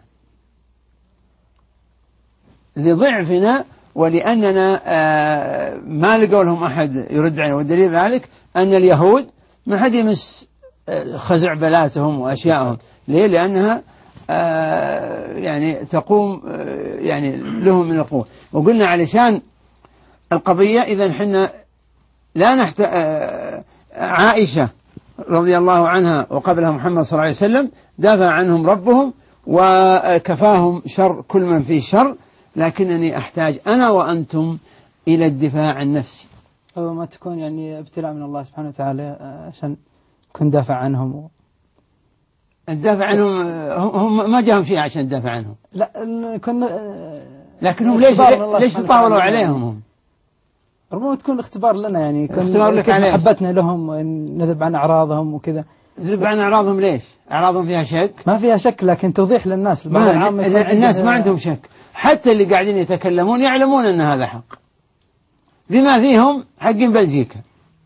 Speaker 1: لضعفنا ولأننا ما لقوا لهم أحد يرد عليه. والدليل ذلك أن اليهود ما حد يمس خزعبلاتهم وأشيائهم. ليه؟ لأنها يعني تقوم يعني لهم من القوة. وقلنا علشان القضية إذا حنا لا نحت عائشة رضي الله عنها وقبلها محمد صلى الله عليه وسلم دافع عنهم ربهم وكفاهم شر كل من فيه شر، لكنني أحتاج أنا وأنتم إلى الدفاع عن نفسي.
Speaker 3: أو ما تكون يعني ابتلاء من الله سبحانه وتعالى عشان كن دافع عنهم.
Speaker 1: الدافع عنهم هم ما جاهم شيء عشان الدافع عنهم،
Speaker 3: لا كنا
Speaker 1: لكنهم ليش ليش تطاولوا عليهم هم؟
Speaker 3: ربما تكون اختبار لنا، يعني
Speaker 1: اختبار لك عليهم،
Speaker 3: محبتنا لهم نذب عن أعراضهم وكذا.
Speaker 1: نذب عن أعراضهم ليش؟ أعراضهم فيها شك؟
Speaker 3: ما فيها شك، لكن توضيح للناس.
Speaker 1: ما الناس ما عندهم شك، حتى اللي قاعدين يتكلمون يعلمون أن هذا حق، بما فيهم حقين بلجيكا،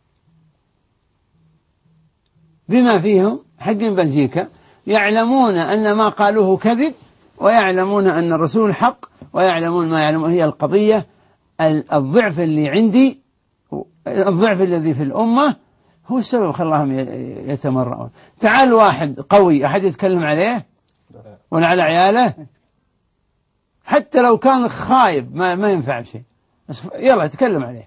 Speaker 1: بما فيهم حقين بلجيكا يعلمون أن ما قالوه كذب، ويعلمون أن الرسول حق، ويعلمون ما يعلمون. هي القضية الضعف اللي عندي، الضعف الذي في الأمة هو السبب خلاهم يتمرؤون. تعال واحد قوي أحد يتكلم عليه ولا على عياله، حتى لو كان خايب ما ما ينفع بشيء، بس يلا يتكلم عليه،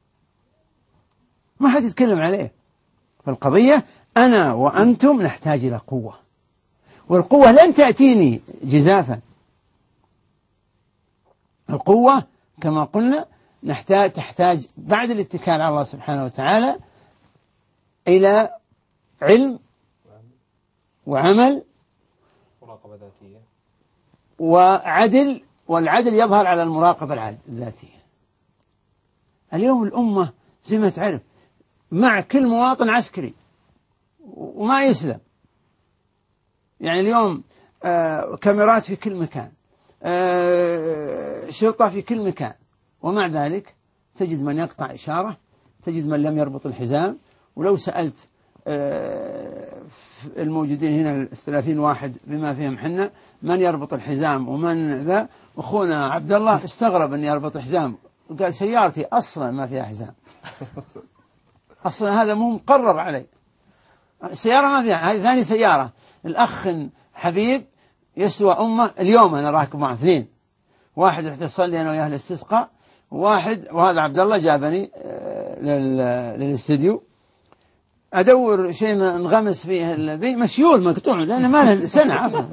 Speaker 1: ما حد يتكلم عليه. فالقضية أنا وأنتم نحتاج إلى قوة، والقوة لن تأتيني جزافا. القوة كما قلنا نحتاج تحتاج بعد الاتكال على الله سبحانه وتعالى إلى علم وعمل
Speaker 2: مراقبة ذاتية
Speaker 1: وعدل، والعدل يظهر على المراقبة الذاتية. اليوم الأمة زي ما تعرف مع كل مواطن عسكري وما يسلم. يعني اليوم آه كاميرات في كل مكان، آه شرطة في كل مكان، ومع ذلك تجد من يقطع إشارة، تجد من لم يربط الحزام. ولو سألت آه الموجودين هنا الثلاثين واحد بما فيهم حنا من يربط الحزام ومن ذا، أخونا عبد الله استغرب أني أربط الحزام، وقال سيارتي أصلا ما فيها حزام، أصلا هذا مو مقرر علي، السيارة ما فيها. هذه ثاني سيارة. الأخ حبيب يسوى أمه، اليوم أنا راكب مع اثنين، واحد رحت أصلي أنا وياه الاستسقاء، واحد وهذا عبد الله جابني للاستديو أدور شيء نغمس فيه الذي مشيول مقطوع لأنه ما له سنة أصلا.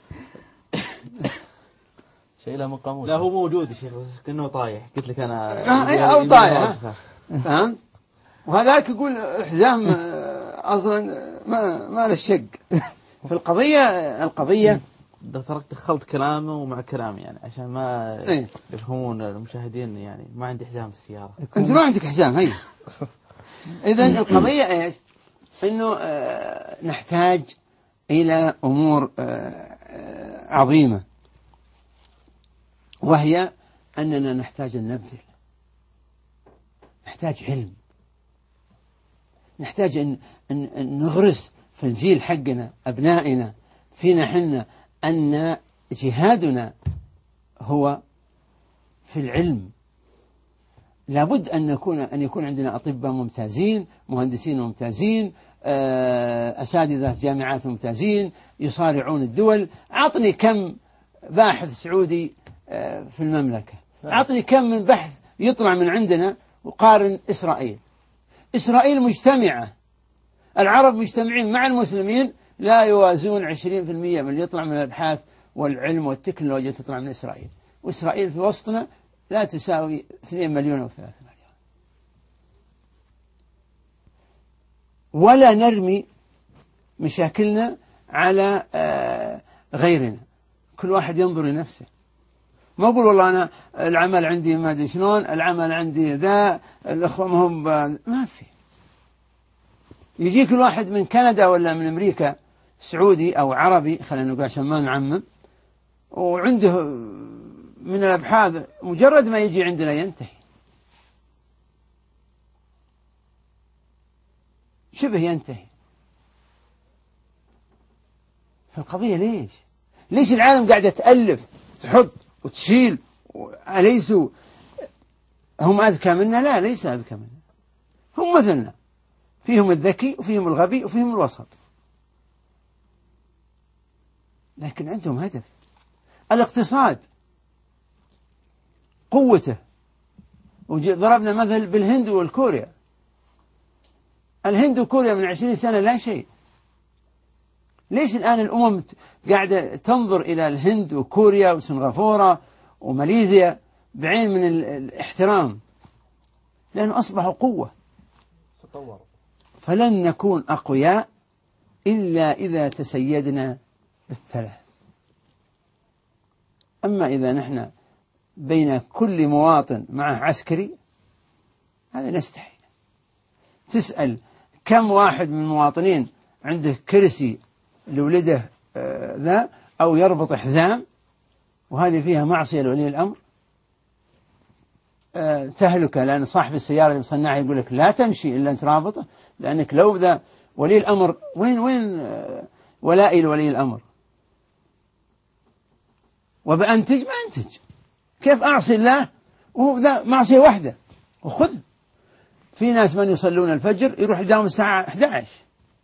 Speaker 4: شيء لا مقاموس. لا هو موجود يا شيخ بس كأنه طايح، قلت لك أنا
Speaker 1: آه أو طايح، فهمت؟ وهذاك يقول حزام أصلا ما ما له شق. في القضية القضية
Speaker 4: تركت دخلت كلامه ومع كلامي يعني عشان ما
Speaker 1: إيه؟
Speaker 4: يفهمون المشاهدين يعني ما عندي حزام في السيارة.
Speaker 1: أنت ما عندك حزام هي. إذن القضية إيش؟ إنه آه نحتاج إلى أمور آه عظيمة، وهي أننا نحتاج أن نبذل، نحتاج علم، نحتاج أن, أن, أن نغرس في الجيل حقنا أبنائنا فينا حنا أن جهادنا هو في العلم. لابد أن نكون أن يكون عندنا أطباء ممتازين، مهندسين ممتازين، أساتذة جامعات ممتازين يصارعون الدول. أعطني كم باحث سعودي في المملكة، أعطني كم من بحث يطلع من عندنا، وقارن إسرائيل. إسرائيل مجتمعة، العرب مجتمعين مع المسلمين لا يوازون عشرين في المئة من اللي يطلع من الأبحاث والعلم والتكنولوجيا تطلع من إسرائيل، وإسرائيل في وسطنا لا تساوي اثنين مليون أو ثلاثة مليون. ولا نرمي مشاكلنا على غيرنا، كل واحد ينظر لنفسه. ما أقول والله أنا العمل عندي ما أدري شلون، العمل عندي ذا، الأخوة هم ما في. يجي كل واحد من كندا ولا من أمريكا سعودي أو عربي، خلينا نقول عشان ما نعمم، وعنده من الأبحاث مجرد ما يجي عندنا ينتهي، شبه ينتهي. فالقضية ليش؟ ليش العالم قاعدة تألف تحط وتشيل؟ أليسوا هم أذكى منا؟ لا، ليس أذكى منا، هم مثلنا، فيهم الذكي وفيهم الغبي وفيهم الوسط، لكن عندهم هدف. الاقتصاد قوته، وضربنا مثل بالهند والكوريا. الهند وكوريا من عشرين سنة لا شيء. ليش الآن الأمم قاعدة تنظر إلى الهند وكوريا وسنغافورة وماليزيا بعين من الاحترام؟ لأنه أصبحوا قوة،
Speaker 2: تطوروا.
Speaker 1: فلن نكون أقوياء إلا إذا تسيدنا بالثلاث. أما إذا نحن بين كل مواطن معه عسكري هذا نستحي. تسأل كم واحد من المواطنين عنده كرسي لولده آه ذا أو يربط حزام، وهذه فيها معصية لولي الأمر، آه تهلكة، لأن صاحب السيارة اللي مصنعها يقول لك لا تمشي إلا أنت رابطه، لأنك لو ذا ولي الأمر وين وين آه ولائي لولي الأمر؟ وبأنتج ما أنتج، كيف أعصي الله وهو ذا معصية واحدة؟ وخذ في ناس من يصلون الفجر يروح يداوم الساعة أحد عشر،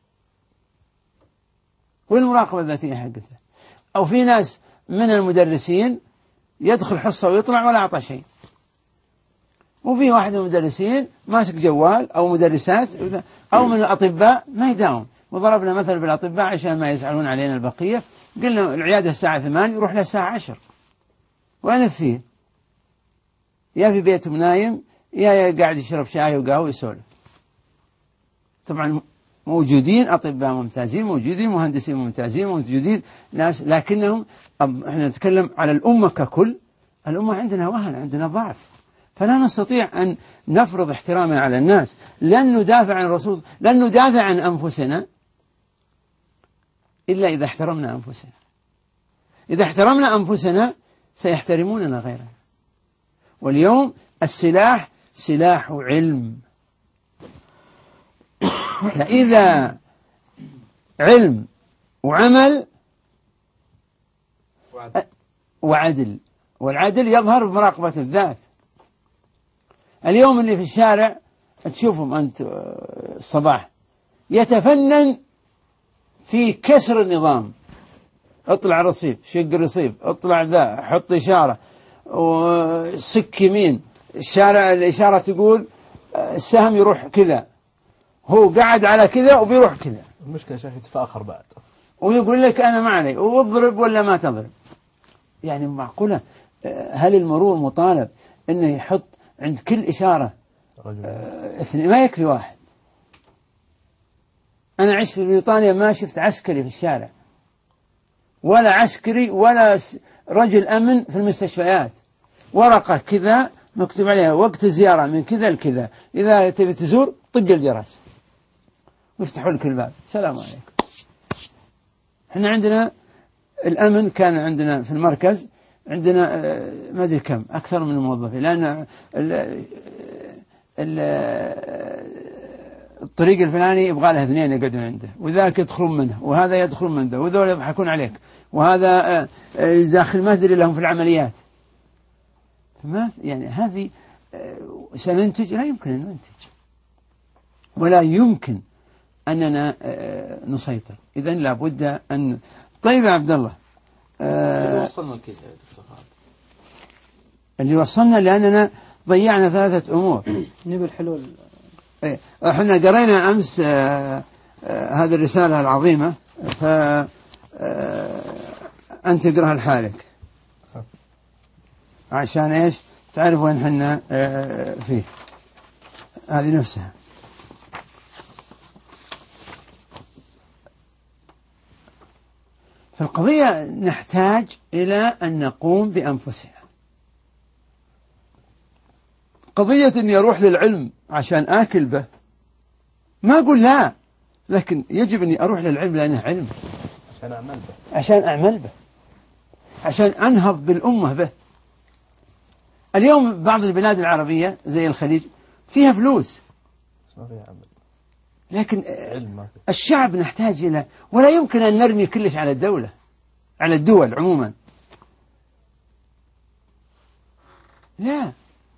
Speaker 1: والمراقبة الذاتية حقته. أو في ناس من المدرسين يدخل حصة ويطلع ولا أعطى شيء. وفي واحد من المدرسين ماسك جوال أو مدرسات أو من الأطباء ما يداوم. وضربنا مثل بالأطباء عشان ما يزعلون علينا البقية، قلنا العيادة الساعة ثمان يروح لها الساعة عشر، وأنا فيه يا في بيته نايم يا قاعد يشرب شاي وقهوة ويسولف. طبعا موجودين أطباء ممتازين، موجودين مهندسين ممتازين، موجودين ناس، لكنهم احنا نتكلم على الأمة ككل. الأمة عندنا وهن، عندنا ضعف، فلا نستطيع أن نفرض احترامنا على الناس. لن ندافع عن الرسول، لن ندافع عن أنفسنا إلا إذا احترمنا أنفسنا. إذا احترمنا أنفسنا سيحترموننا غيرنا. واليوم السلاح سلاح علم، فإذا علم وعمل وعدل، والعدل يظهر بمراقبة الذات. اليوم اللي في الشارع تشوفهم أنت الصباح يتفنن في كسر النظام، اطلع رصيف، شق رصيف، اطلع ذا، حط إشارة، وسك يمين، الشارع الإشارة تقول السهم يروح كذا، هو قاعد على كذا وبيروح كذا.
Speaker 2: المشكلة شيخ يتفاخر بعد
Speaker 1: ويقول لك أنا ما علي، واضرب ولا ما تضرب. يعني معقولة؟ هل المرور مطالب أنه يحط عند كل إشارة اثنين؟ ما يكفي واحد. أنا عشت في بريطانيا ما شفت عسكري في الشارع، ولا عسكري ولا رجل أمن في المستشفيات، ورقة كذا مكتوب عليها وقت الزيارة من كذا لكذا، إذا تبي تزور طق الجرس ويفتحوا لك الباب، سلام عليكم. احنا عندنا الأمن كان عندنا في المركز عندنا ما أدري كم أكثر من الموظفين، لأن الطريق الفلاني يبغى له اثنين يقعدون عنده، وذاك يدخلون منه، وهذا يدخلون منه، وذول يضحكون عليك، وهذا داخل ما أدري لهم في العمليات. فما يعني هذه سننتج؟ لا يمكن أن ننتج، ولا يمكن أننا نسيطر. إذن لابد أن. طيب يا عبد الله،
Speaker 4: اللي وصلنا الكيس
Speaker 1: اللي وصلنا لأننا ضيعنا ثلاثة أمور.
Speaker 3: نبي الحلول.
Speaker 1: إيه. احنا قرينا أمس آه آه هذه الرسالة العظيمة، فأنت اقرأها لحالك عشان إيش تعرف وين حنا آه فيه. هذه نفسها. فالقضية نحتاج إلى أن نقوم بأنفسنا. قضية أني أروح للعلم عشان آكل به، ما أقول لا، لكن يجب أني أروح للعلم لأنه علم،
Speaker 2: عشان أعمل به،
Speaker 1: عشان أعمل به، عشان أنهض بالأمة به. اليوم بعض البلاد العربية زي الخليج فيها فلوس
Speaker 2: ما فيها عمل،
Speaker 1: لكن
Speaker 2: علم ما فيه.
Speaker 1: الشعب نحتاج إلى، ولا يمكن أن نرمي كلش على الدولة، على الدول عموما، لا.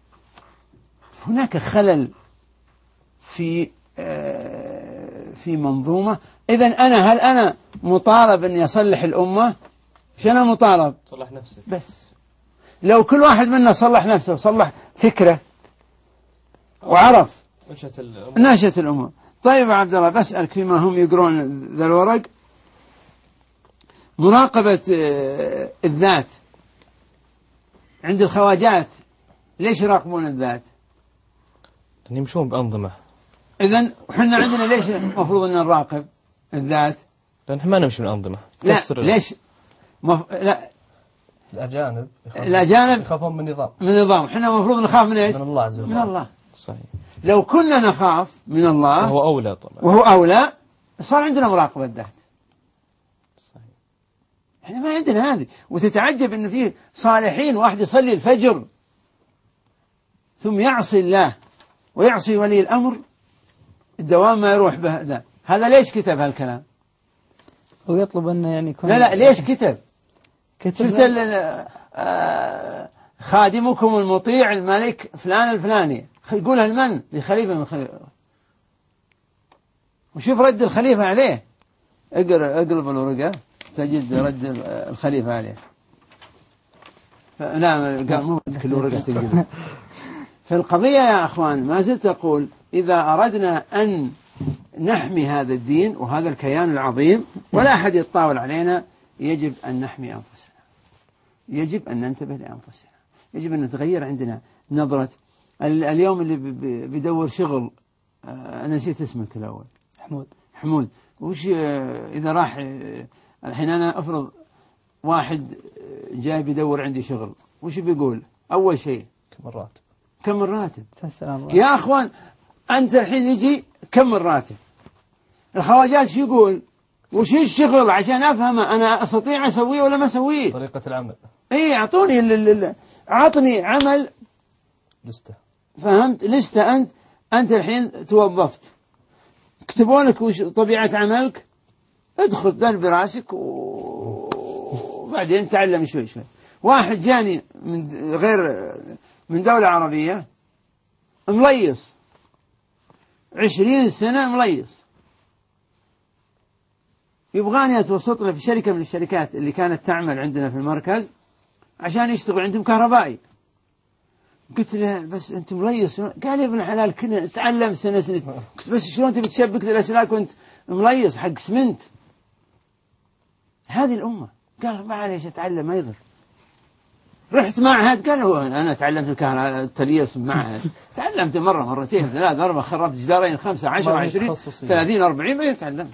Speaker 1: هناك خلل في في منظومة. إذن أنا هل أنا مطالب أن يصلح الأمة؟ مش أنا مطالب
Speaker 2: صلح نفسك
Speaker 1: بس. لو كل واحد منا صلح نفسه وصلح فكرة وعرف
Speaker 2: نشأت الأمة،
Speaker 1: نشأت الأمة. طيب عبد الله، بسألك فيما هم يقرون ذا الورق، مراقبة الذات عند الخواجات ليش يراقبون الذات؟
Speaker 2: أن يمشون بأنظمة.
Speaker 1: إذن وحنا عندنا ليش المفروض أن نراقب الذات؟
Speaker 2: لأن ما نمشي من أنظمة.
Speaker 1: لا ليش مف... لا
Speaker 2: الأجانب
Speaker 1: الأجانب
Speaker 2: يخافون من النظام،
Speaker 1: من النظام. إحنا المفروض نخاف من إيش؟
Speaker 2: من الله عز وجل.
Speaker 1: من الله.
Speaker 2: صحيح.
Speaker 1: لو كنا نخاف من الله
Speaker 2: وهو أولى طبعا،
Speaker 1: وهو أولى، صار عندنا مراقبة ذات.
Speaker 2: صحيح.
Speaker 1: إحنا ما عندنا هذه. وتتعجب إنه فيه صالحين، واحد يصلي الفجر ثم يعصي الله ويعصي ولي الأمر، الدوام ما يروح به ذا. هذا ليش كتب هالكلام؟
Speaker 3: ويطلب أنه يعني يكون
Speaker 1: لا لا ليش كتب؟
Speaker 3: كتب
Speaker 1: شفت خادمكم المطيع الملك فلان الفلاني، يقولها المن لخليفة من خليفة، وشوف رد الخليفة عليه. اقلب الورقة تجد رد الخليفة عليه. لا قال مو كل ورقة تقلب. فالقضية يا أخوان ما زلت أقول، إذا أردنا أن نحمي هذا الدين وهذا الكيان العظيم ولا أحد يتطاول علينا، يجب أن نحمي أنفسنا، يجب أن ننتبه لأنفسنا، يجب أن نتغير عندنا نظرة. اليوم اللي بيدور شغل، أنا نسيت اسمك الأول،
Speaker 3: حمود
Speaker 1: حمود، وش إذا راح الحين أنا أفرض واحد جاي بيدور عندي شغل، وش بيقول أول شيء؟
Speaker 2: كم الراتب؟
Speaker 1: كم الراتب؟
Speaker 3: تسلم.
Speaker 1: يا أخوان أنت الحين يجي كم الراتب؟ الخواجات شو يقول؟ وش الشغل عشان أفهم أنا أستطيع أسويه ولا ما أسويه؟
Speaker 2: طريقة العمل.
Speaker 1: إيه أعطوني ال عطني عمل
Speaker 2: لستة.
Speaker 1: فهمت؟ لستة. أنت أنت الحين توظفت، كتبوا لك وش طبيعة عملك، ادخل دل براسك وبعدين تعلم شوي شوي. واحد جاني من غير من دولة عربية مليص عشرين سنة مليص، يبغاني أتوسط له في شركة من الشركات اللي كانت تعمل عندنا في المركز عشان يشتغل عندهم كهربائي. قلت له بس أنت مليص. قال يا ابن الحلال كنا نتعلم سنة سنة. قلت بس شلون تبي تشبك الأسلاك وأنت مليص حق سمنت؟ هذه الأمة. قال معليش أتعلم ما يضر. رحت معهد، قال هو أنا تعلمت الكهرباء التليص معهد، تعلمت مرة مرتين ثلاث أربع، خربت جدارين خمسة عشر عشرين ثلاثين أربعين ما تعلمت.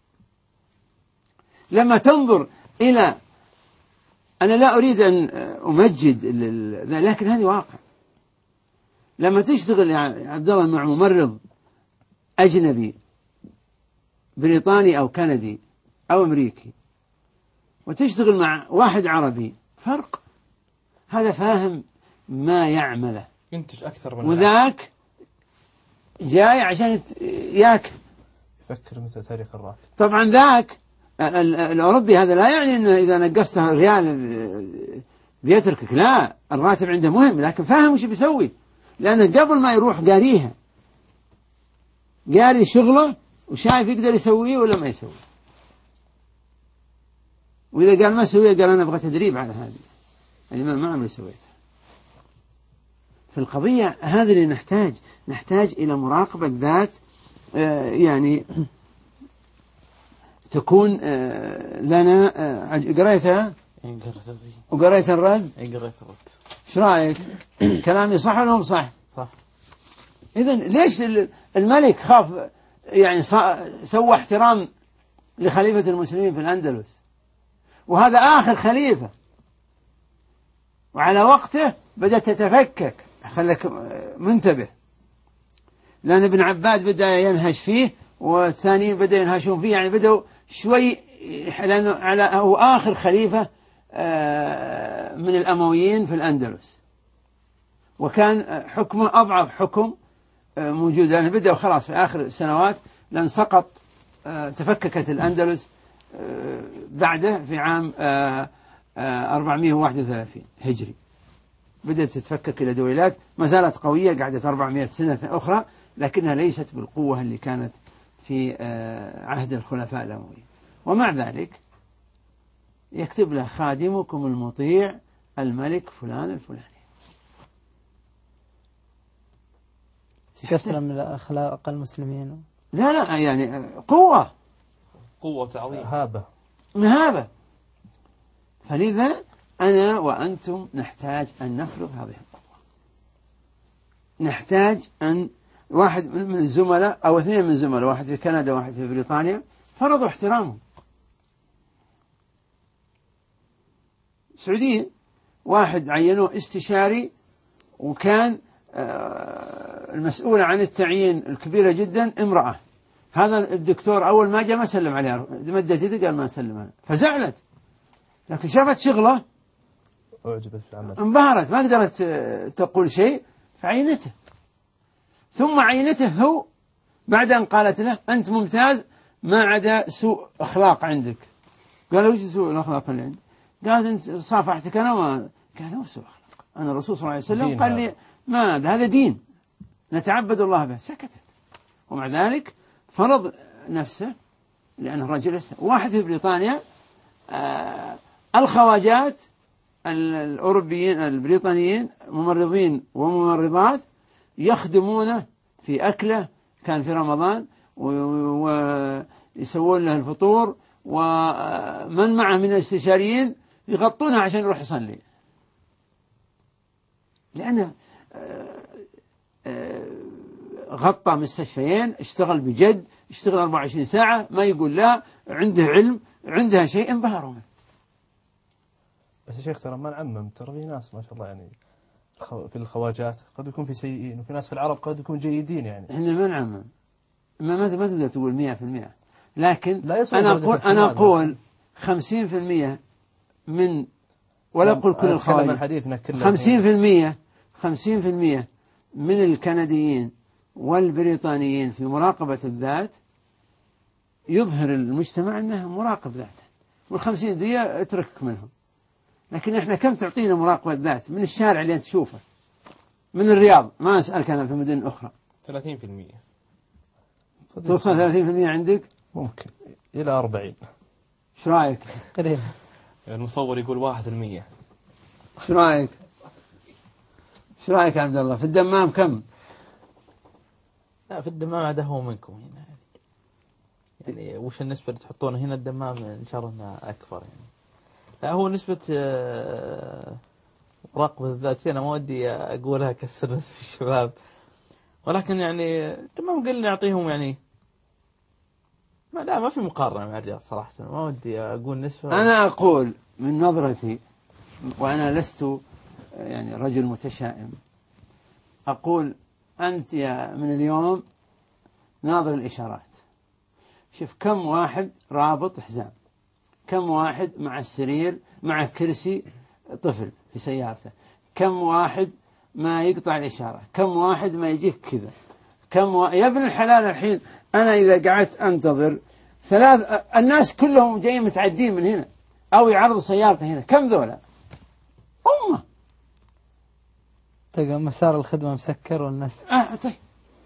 Speaker 1: لما تنظر إلى، أنا لا أريد أن أمجد لكن هذه واقع. لما تشتغل يا عبد الله مع ممرض أجنبي بريطاني أو كندي أو أمريكي وتشتغل مع واحد عربي فرق. هذا فاهم ما يعمله
Speaker 2: ينتج أكثر من
Speaker 1: وذاك جاي عشان ياكل
Speaker 2: يفكر مثل تاريخ الراتب.
Speaker 1: طبعا ذاك الأوروبي هذا لا يعني أنه إذا نقصته ريال بيتركك، لا، الراتب عنده مهم لكن فاهم وش بيسوي، لأنه قبل ما يروح قاريها، قاري شغله وشايف يقدر يسويه ولا ما يسويه. وإذا قال ما سويه قال أنا أبغى تدريب على هذه يعني ما عمري سويته. في القضية هذه اللي نحتاج نحتاج إلى مراقبة ذات، آه يعني تكون آه لنا. آه قريتها وقريت الرد.
Speaker 4: قريت الرد.
Speaker 1: ايش رايك؟ كلامي صح ولا مو صح؟
Speaker 4: صح.
Speaker 1: إذن ليش الملك خاف يعني سوى احترام لخليفة المسلمين في الأندلس، وهذا آخر خليفة، وعلى وقته بدأت تتفكك. خلك منتبه، لأن ابن عباد بدأ ينهش فيه والثانيين بدأ ينهشون فيه، يعني بدأوا شوي، لأنه على هو آخر خليفة من الأمويين في الأندلس، وكان حكمه أضعف حكم موجود، لأنه بدأوا خلاص في آخر السنوات، لأن سقط تفككت الأندلس بعده في عام أربعمائة وواحد وثلاثين هجري، بدأت تتفكك إلى دويلات، ما زالت قوية، قعدت أربعمائة سنة أخرى، لكنها ليست بالقوة اللي كانت في عهد الخلفاء الأمويين. ومع ذلك يكتب له خادمكم المطيع الملك فلان الفلاني.
Speaker 3: استسلم لأخلاق المسلمين.
Speaker 1: لا لا يعني قوة
Speaker 2: قوة تعظيم هابة
Speaker 1: مهابة. فلذا أنا وأنتم نحتاج أن نفرض هذه القوة. نحتاج أن واحد من الزملاء أو اثنين من الزملاء، واحد في كندا واحد في بريطانيا، فرضوا احترامهم. سعوديين، واحد عينوه استشاري، وكان المسؤولة عن التعيين الكبيرة جدا امرأة. هذا الدكتور أول ما جاء ما سلم عليها، مدت يده قال ما سلم عليها، فزعلت، لكن شافت شغله
Speaker 2: أعجبت بعمله،
Speaker 1: انبهرت، ما قدرت تقول شيء، فعينته. ثم عينته هو بعد أن قالت له أنت ممتاز ما عدا سوء أخلاق عندك. قال وش سوء الأخلاق اللي عندك؟ قال أنت صافحتك أنا ما. قال هو سوء أخلاق، أنا الرسول صلى الله عليه وسلم قال لي ما هذا دين نتعبد الله به. سكتت، ومع ذلك فرض نفسه لأنه رجل. واحد في بريطانيا، آه الخواجات الأوروبيين البريطانيين ممرضين وممرضات يخدمونه في أكله، كان في رمضان، ويسوون له الفطور، ومن معه من الاستشاريين يغطونه عشان يروح يصلي، لأنه غطى مستشفيين، اشتغل بجد، اشتغل أربعة وعشرين ساعة، ما يقول لا، عنده علم، عندها شيء، انبهروا منه.
Speaker 2: بس يا شيخ ترى ما نعمم، ترى في ناس ما شاء الله يعني في الخواجات قد يكون في سيئين، وفي ناس في العرب قد يكون جيدين يعني.
Speaker 1: احنا ما نعمم، ما ما ما تقدر تقول مئة في المئة، لكن
Speaker 2: لا
Speaker 1: أنا أقول أنا أقول خمسين في المئة من، ولا أقول كل الخواجات، خمسين في المئة خمسين في المئة من الكنديين والبريطانيين في مراقبة الذات يظهر المجتمع أنه مراقب ذاته، والخمسين دي اتركك منهم. لكن إحنا كم تعطينا مراقبة ذات من الشارع اللي أنت تشوفه، من الرياض، ما أسألك أنا في مدن أخرى.
Speaker 2: ثلاثين في المئة
Speaker 1: توصل ثلاثين في المئة عندك؟
Speaker 2: ممكن إلى أربعين.
Speaker 1: إيش رأيك؟
Speaker 3: قريب.
Speaker 2: المصور يقول واحد في المئة.
Speaker 1: إيش رأيك؟ إيش رأيك يا عبد الله؟ في الدمام كم؟
Speaker 4: لا في الدمام عاد هو منكم هنا يعني. يعني وش النسبة اللي تحطونها هنا؟ الدمام إن شاء الله إنها أكثر يعني. لا هو نسبة مراقبة الذات، أنا ما ودي أقولها كسر نسبة الشباب، ولكن يعني الدمام قل نعطيهم يعني ما لا ما في مقارنة مع الرياض صراحة، ما ودي أقول نسبة.
Speaker 1: أنا أقول من نظرتي، وأنا لست يعني رجل متشائم، أقول أنت يا من اليوم ناظر الإشارات، شوف كم واحد رابط حزام، كم واحد مع السرير مع كرسي طفل في سيارته، كم واحد ما يقطع الإشارة، كم واحد ما يجيك كذا، كم و... يا ابن الحلال الحين أنا إذا قعدت أنتظر ثلاث الناس كلهم جايين متعدين من هنا أو يعرضوا سيارته هنا، كم ذولا؟ أمة
Speaker 3: تلقى مسار الخدمة مسكر والناس
Speaker 1: آه طيب.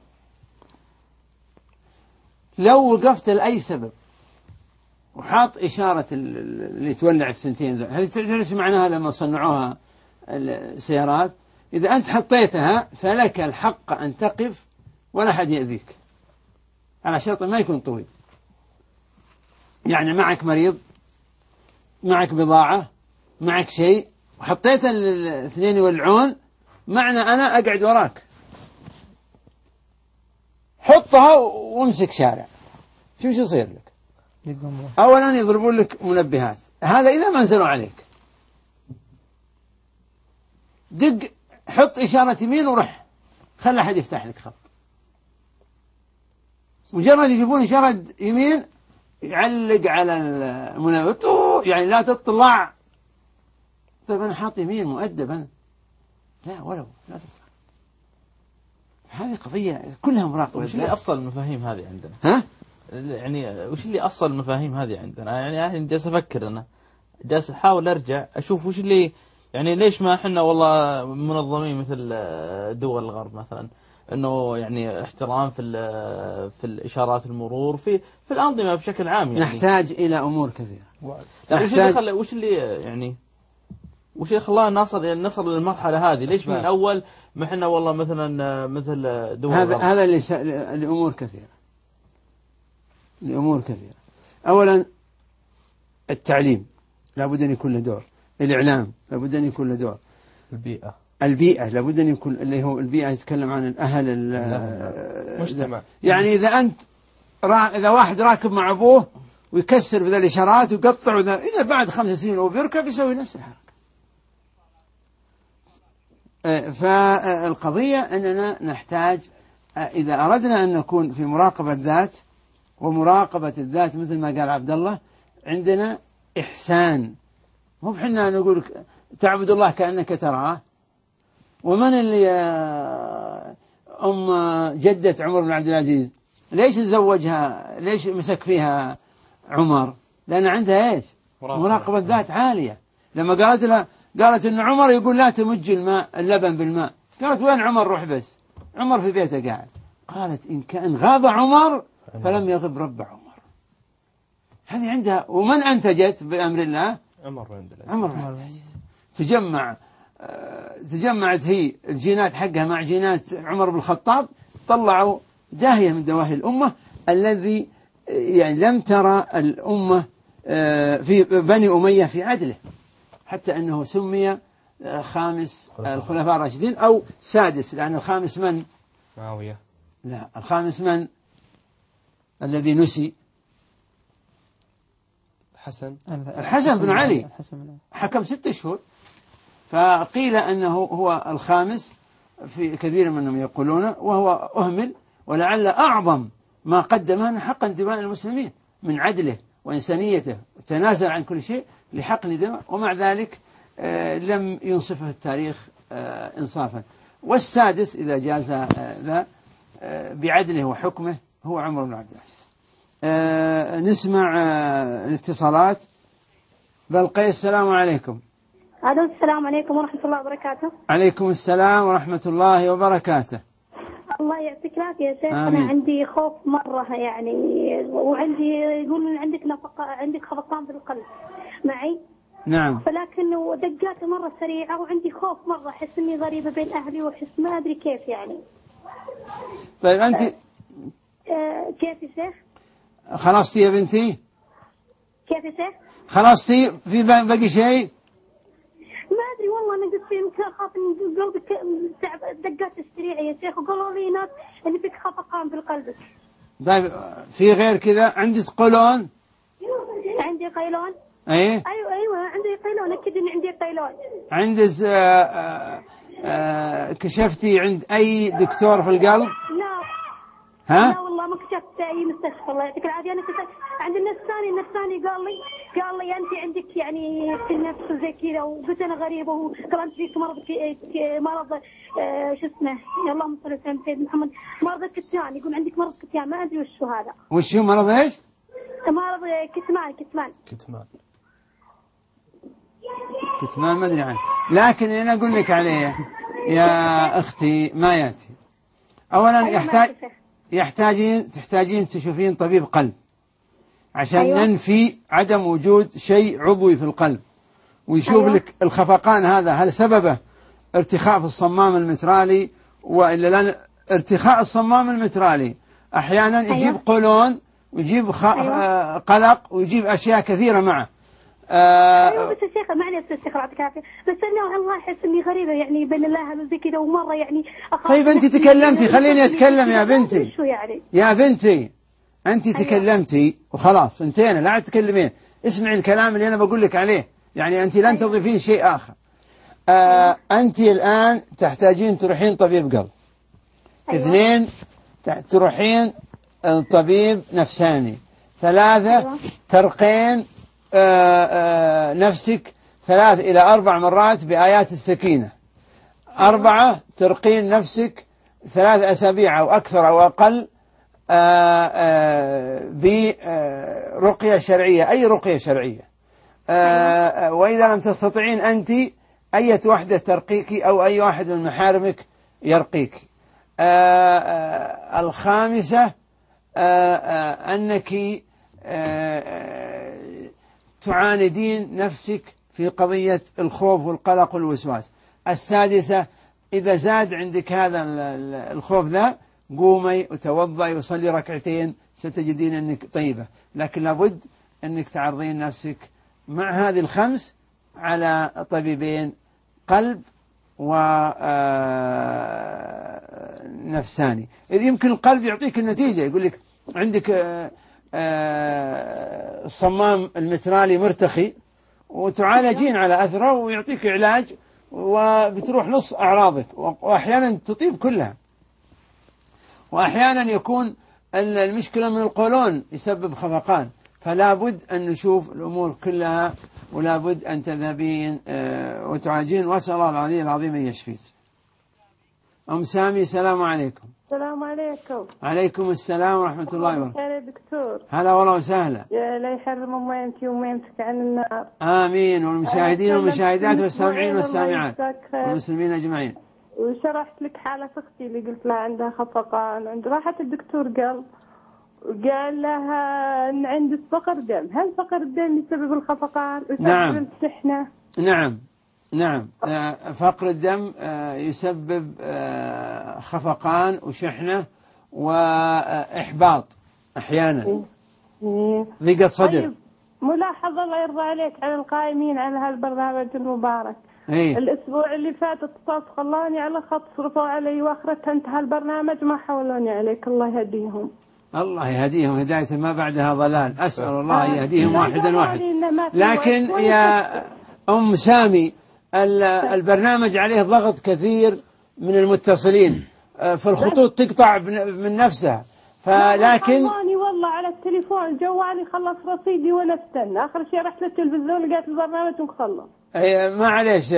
Speaker 1: لو وقفت لأي سبب وحاط إشارة اللي تولع الثنتين ذا، هذه تعرف معناها لما صنعوها السيارات؟ إذا أنت حطيتها فلك الحق أن تقف ولا أحد يأذيك، على شرط ما يكون طويل. يعني معك مريض، معك بضاعة، معك شيء، وحطيت الاثنين يولعون، معنى أنا أقعد وراك، حطها وامسك شارع، شو يصير لك؟ أولا يضربون لك منبهات، هذا إذا ما نزلوا عليك. دق، حط إشارة يمين ورح، خلي أحد يفتح لك خط. مجرد يجيبون إشارة يمين يعلق على المنبه، يعني لا تطلع. طيب أنا حاط يمين مؤدب أنا، لا ولو لا تطلع. هذه قضية كلها مراقبة.
Speaker 4: وش اللي أصل المفاهيم هذه عندنا؟
Speaker 1: ها؟
Speaker 4: يعني وش اللي أصل المفاهيم هذه عندنا؟ يعني جالس أفكر أنا، جالس أحاول أرجع أشوف وش اللي يعني ليش ما إحنا والله منظمين مثل دول الغرب مثلا، إنه يعني احترام في في الإشارات المرور في في الأنظمة بشكل عام يعني.
Speaker 1: نحتاج إلى أمور كثيرة.
Speaker 4: لا وش اللي خلى وش اللي يعني وش اللي خلانا نصل نصل للمرحلة هذه؟ ليش من الأول ما إحنا والله مثلا مثل دول
Speaker 1: هذا
Speaker 4: الغرب؟
Speaker 1: هذا اللي لأمور كثيرة، لأمور كثيرة. أولا التعليم لابد أن يكون له دور، الإعلام لابد أن يكون له دور،
Speaker 2: البيئة
Speaker 1: البيئة لابد أن يكون، اللي هو البيئة يتكلم عن الأهل
Speaker 2: المجتمع.
Speaker 1: يعني إذا أنت را إذا واحد راكب مع أبوه ويكسر في ذا الإشارات ويقطع وذا، إذا بعد خمس سنين هو بيركب يسوي نفس الحركة. فالقضية أننا نحتاج إذا أردنا أن نكون في مراقبة ذات، ومراقبة الذات مثل ما قال عبد الله عندنا إحسان، مو بحنا نقول تعبد الله كأنك تراه. ومن اللي أم جدة عمر بن عبد العزيز ليش تزوجها؟ ليش مسك فيها عمر؟ لأن عندها إيش؟ مراقبة ذات عالية. لما قالت لها قالت إن عمر يقول لا تمج الماء اللبن بالماء، قالت وين عمر؟ روح بس، عمر في بيته قاعد. قالت إن كان غاب عمر فلم يغب رب عمر. هذه عندها. ومن أنتجت بأمر الله؟
Speaker 2: عمر بن عبد العزيز.
Speaker 1: عمر بن عبد العزيز. تجمع آه تجمعت هي الجينات حقها مع جينات عمر بن الخطاب، طلعوا داهية من دواهي الأمة الذي يعني لم ترى الأمة آه في بني أمية في عدله، حتى أنه سمي خامس الخلفاء الراشدين أو سادس، لأن الخامس من؟
Speaker 2: معاوية.
Speaker 1: لا، الخامس من الذي نسي؟
Speaker 2: الحسن.
Speaker 1: الحسن بن علي، حكم ستة شهور فقيل أنه هو الخامس، في كثير منهم يقولون، وهو أهمل، ولعل أعظم ما قدمه حقن دماء المسلمين من عدله وإنسانيته، تنازل عن كل شيء لحقن دماء، ومع ذلك لم ينصفه التاريخ إنصافا. والسادس إذا جاز ذا بعدله وحكمه هو عمر بن عبد العزيز. نسمع الاتصالات. بلقيس، السلام عليكم.
Speaker 5: ألو، السلام عليكم ورحمة الله وبركاته.
Speaker 1: عليكم السلام ورحمة الله وبركاته.
Speaker 5: الله يعطيك العافية يا شيخ.
Speaker 1: آمين.
Speaker 5: أنا عندي خوف مرة يعني، وعندي يقولون عندك نفقة، عندك خفقان في القلب معي.
Speaker 1: نعم.
Speaker 5: ولكن دقاته مرة سريعة، وعندي خوف مرة، أحس إني غريبة بين أهلي، وأحس ما أدري كيف يعني.
Speaker 1: طيب أنت
Speaker 5: أه كيف يا شيخ؟
Speaker 1: خلصتي يا بنتي؟
Speaker 5: كيف يا شيخ؟
Speaker 1: خلصتي؟ في باقي شيء؟
Speaker 5: ما أدري والله، أنا قلت يمكن أخاف إن قلبك تعب، دقات السريعة يا شيخ، وقالوا لي ناس إن فيك خفقان في قلبك.
Speaker 1: طيب في غير كذا؟ عندك قولون؟
Speaker 5: عندي قيلون.
Speaker 1: ايه
Speaker 5: ايوه ايوه عندي قيلون، اكيد اني عندي قيلون.
Speaker 1: عندك آه آه كشفتي عند اي دكتور في القلب؟
Speaker 5: لا.
Speaker 1: ها؟
Speaker 5: لا والله ما كشفت اي مستشفى، الله يعطيك العافيه. انا كنت عند النفساني، النفساني قال لي قال لي انت عندك يعني في النفس زي كذا، وقلت انا غريبه، وقال انت فيك مرض مرض آه شو اسمه، اللهم صل على سيدنا محمد، مرض الكتمان. يقول عندك مرض كتمان، ما ادري وش هو هذا.
Speaker 1: وش هو مرض ايش؟
Speaker 5: مرض كتمان. كتمان
Speaker 2: كتمان
Speaker 1: كتمان ما ادري عنه، لكن انا اقول لك عليه يا اختي ما ياتي. اولا يحتاج يحتاجين تحتاجين تشوفين طبيب قلب عشان أيوة. ننفي عدم وجود شيء عضوي في القلب، ويشوف أيوة. لك الخفقان هذا هل سببه ارتخاء في الصمام المترالي والا لا. ارتخاء الصمام المترالي احيانا يجيب أيوة. قولون، ويجيب خ... أيوة. قلق، ويجيب اشياء كثيره معه.
Speaker 5: آه ايوه بس يا شيخ معليش يا شيخ يعطيك العافيه، بس انا والله احس اني غريبه يعني بين الله وزي كذا، ومره يعني اخاف.
Speaker 1: طيب انت تكلمتي، خليني اتكلم يا بنتي.
Speaker 5: شو يعني؟
Speaker 1: يا بنتي انت تكلمتي وخلاص انتهينا، لا تتكلمين. اسمعي الكلام اللي انا بقول لك عليه، يعني انت لن تضيفين شيء اخر. آه انت الان تحتاجين تروحين طبيب قلب. أيوة. اثنين تروحين طبيب نفساني. ثلاثة أيوة. ترقين آآ آآ نفسك ثلاث إلى أربع مرات بآيات السكينة. أربعة ترقين نفسك ثلاث أسابيع أو أكثر أو أقل برقية شرعية، أي رقية شرعية. وإذا لم تستطيعين أنت، أي واحدة ترقيك أو أي واحد من محارمك يرقيك. الخامسة أنك تعاندين نفسك في قضية الخوف والقلق والوسواس. السادسة إذا زاد عندك هذا الخوف ذا، قومي وتوضئي وصلي ركعتين، ستجدين أنك طيبة. لكن لابد أنك تعرضين نفسك مع هذه الخمس على طبيبين قلب ونفساني. إذ يمكن القلب يعطيك النتيجة، يقول لك عندك الصمام المترالي مرتخي، وتعالجين على أثره ويعطيك علاج، وبتروح نص أعراضك، وأحيانا تطيب كلها. وأحيانا يكون المشكلة من القولون يسبب خفقان، فلا بد أن نشوف الأمور كلها، ولا بد أن تذهبين وتعالجين، وأسأل الله العلي العظيم أن يشفيك. أم سامي، السلام عليكم.
Speaker 6: السلام عليكم.
Speaker 1: عليكم السلام ورحمة الله وبركاته.
Speaker 6: يا دكتور.
Speaker 1: هلا والله وسهلا.
Speaker 6: يا لا يحرم أمومتي وأمومتك عن النار.
Speaker 1: آمين. والمشاهدين والمشاهدات والسامعين والسامعات والمسلمين أجمعين.
Speaker 6: وشرحت لك حالة أختي اللي قلت لها عندها خفقان، عند راحت الدكتور قال قال لها أن عندك فقر دم. هل فقر الدم يسبب الخفقان ويسبب
Speaker 1: نعم.
Speaker 6: السحنة؟
Speaker 1: نعم نعم. فقر الدم يسبب خفقان وشحنة وإحباط أحيانا، ضيقة صدر.
Speaker 6: طيب ملاحظة الله يرضى عليك على القائمين على هالبرنامج المبارك.
Speaker 1: إيه؟
Speaker 6: الأسبوع اللي فات اتصلت خلاني على خط، صرفوا علي وآخرتها انتهى البرنامج، ما حولوني عليك. الله يهديهم.
Speaker 1: الله يهديهم هداية ما بعدها ضلال. أسأل الله يهديهم واحدا واحد. لكن يا أم سامي، البرنامج عليه ضغط كثير من المتصلين، فالخطوط تقطع من نفسها، فلكن
Speaker 6: والله على التليفون جوالي خلص رصيدي وانا استنى، اخر شيء رحت للتلفزيون لقيت البرنامج وخلص.
Speaker 1: اي معليش.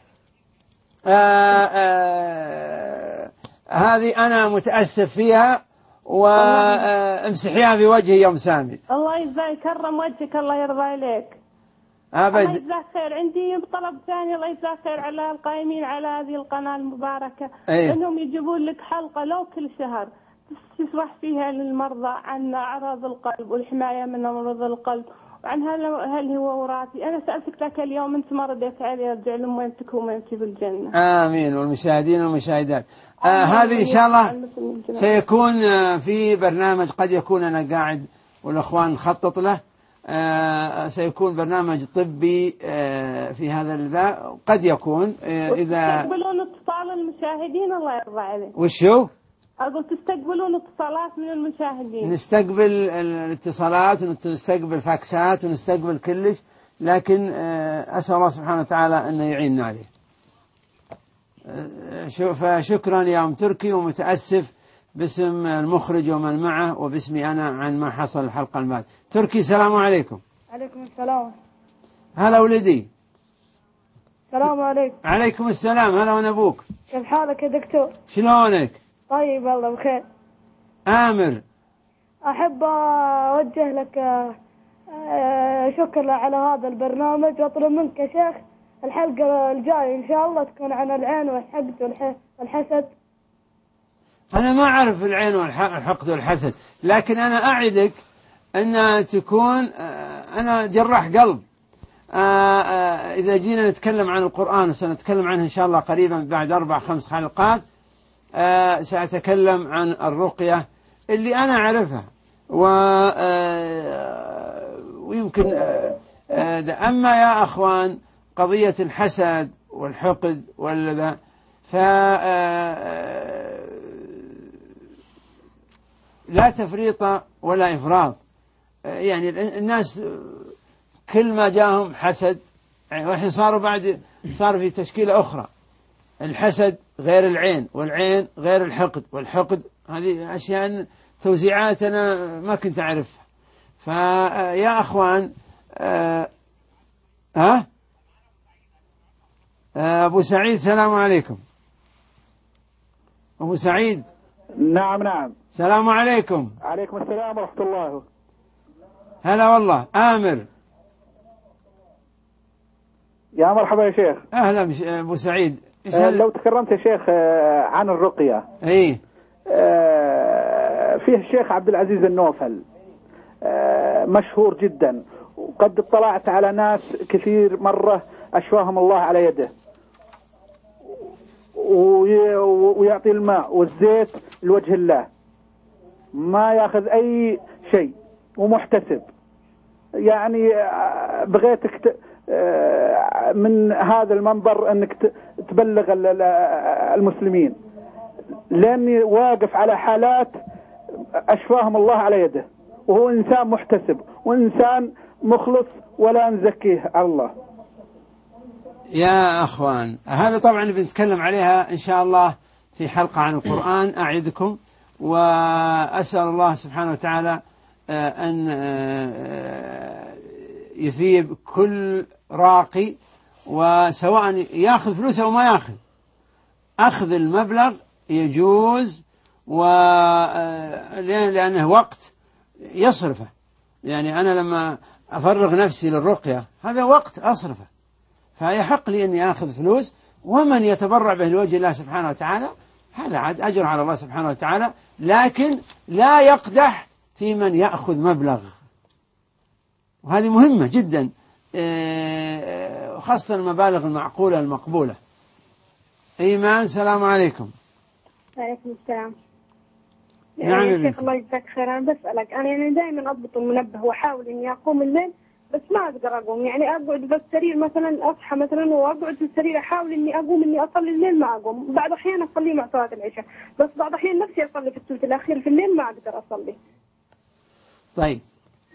Speaker 1: هذه انا متاسف فيها، وامسحيها في وجهي يوم سامي.
Speaker 6: الله يجزاك، يكرم وجهك، الله يرضى عليك.
Speaker 1: أبد.
Speaker 6: الله يجزاك خير. عندي طلب ثاني، الله يجزاك خير على القائمين على هذه القناة المباركة،
Speaker 1: أيه.
Speaker 6: انهم يجيبون لك حلقة لو كل شهر تشرح فيها للمرضى عن أعراض القلب والحماية من أمراض القلب، وعن هل هل هو وراثي. أنا سألتك ذاك اليوم أنت ما رديت علي، أرجع لموينتك وموينتي بالجنة.
Speaker 1: آمين. والمشاهدين والمشاهدات. آه هذه إن شاء الله سيكون في برنامج، قد يكون أنا قاعد والأخوان نخطط له، آه سيكون برنامج طبي آه في هذا الذا، قد يكون آه إذا
Speaker 6: تستقبلون اتصال المشاهدين الله يرضى عليك.
Speaker 1: وشو؟
Speaker 6: أقول تستقبلون اتصالات من المشاهدين.
Speaker 1: نستقبل الاتصالات ونستقبل فاكسات ونستقبل كلش، لكن أسأل الله سبحانه وتعالى أن يعيننا عليه. فشكرا يا أم تركي، ومتأسف باسم المخرج ومن معه وباسمي أنا عن ما حصل الحلقة الماضية. تركي السلام عليكم.
Speaker 7: عليكم السلام.
Speaker 1: هلا ولدي.
Speaker 7: السلام عليكم.
Speaker 1: عليكم السلام. هلا ونبوك.
Speaker 7: كيف حالك يا دكتور؟
Speaker 1: شلونك؟
Speaker 7: طيب والله بخير.
Speaker 1: آمر،
Speaker 7: أحب أوجه لك شكر على هذا البرنامج، وأطلب منك يا شيخ الحلقة الجاية إن شاء الله تكون عن العين والحقد والحسد.
Speaker 1: أنا ما أعرف العين والحقد والحسد، لكن أنا أعدك أن تكون، أنا جراح قلب، إذا جينا نتكلم عن القرآن وسنتكلم عنه إن شاء الله قريبا بعد أربع خمس حلقات، آه سأتكلم عن الرقية اللي أنا أعرفها، و آه ويمكن آه آه أما يا أخوان قضية الحسد والحقد والذا، ف لا تفريط ولا إفراط. يعني الناس كل ما جاهم حسد، والحين صاروا بعد صار في تشكيلة أخرى، الحسد غير العين، والعين غير الحقد، والحقد هذه أشياء توزيعات أنا ما كنت أعرفها. فيا أخوان، أه ها أبو سعيد السلام عليكم. أبو سعيد.
Speaker 8: نعم نعم.
Speaker 1: السلام عليكم.
Speaker 8: عليكم السلام ورحمة الله.
Speaker 1: هلا والله. آمر.
Speaker 8: يا مرحبا يا شيخ.
Speaker 1: أهلا أبو سعيد.
Speaker 8: أه لو تكرمت يا شيخ عن الرقية.
Speaker 1: ايه.
Speaker 8: أه فيه الشيخ عبد العزيز النوفل، أه مشهور جدا، وقد اطلعت على ناس كثير مرة أشواهم الله على يده، ويعطي الماء والزيت لوجه الله، ما ياخذ أي شيء، ومحتسب. يعني بغيتك من هذا المنبر أنك تبلغ المسلمين، لأني واقف على حالات أشفاهم الله على يده، وهو إنسان محتسب وإنسان مخلص ولا نزكيه على الله.
Speaker 1: يا أخوان، هذا طبعا بنتكلم عليها إن شاء الله في حلقة عن القرآن أعدكم، وأسأل الله سبحانه وتعالى أن يثيب كل راقي، وسواء يأخذ فلوس أو ما يأخذ، أخذ المبلغ يجوز، لأنه وقت يصرفه. يعني أنا لما أفرغ نفسي للرقية هذا وقت أصرفه، فيحق لي أني أخذ فلوس، ومن يتبرع به لوجه الله سبحانه وتعالى هذا عاد أجر على الله سبحانه وتعالى، لكن لا يقدح في من يأخذ مبلغ، وهذه مهمة جدا، خاصة المبالغ المعقولة المقبولة. إيمان السلام عليكم.
Speaker 5: وعليكم السلام.
Speaker 1: نعم يا
Speaker 5: شيخ الله يجزاك خير، أنا بسألك، أنا يعني دائما أضبط المنبه وأحاول إني أقوم الليل، بس ما أقدر أقوم. يعني أقعد بالسرير مثلا، أصحى مثلا وأقعد في السرير أحاول إني أقوم إني أصلي الليل، ما أقوم. بعض أحيان أصلي مع صلاة العشاء، بس بعض أحيان نفسي أصلي في الثلث الأخير في الليل ما أقدر أصلي.
Speaker 1: طيب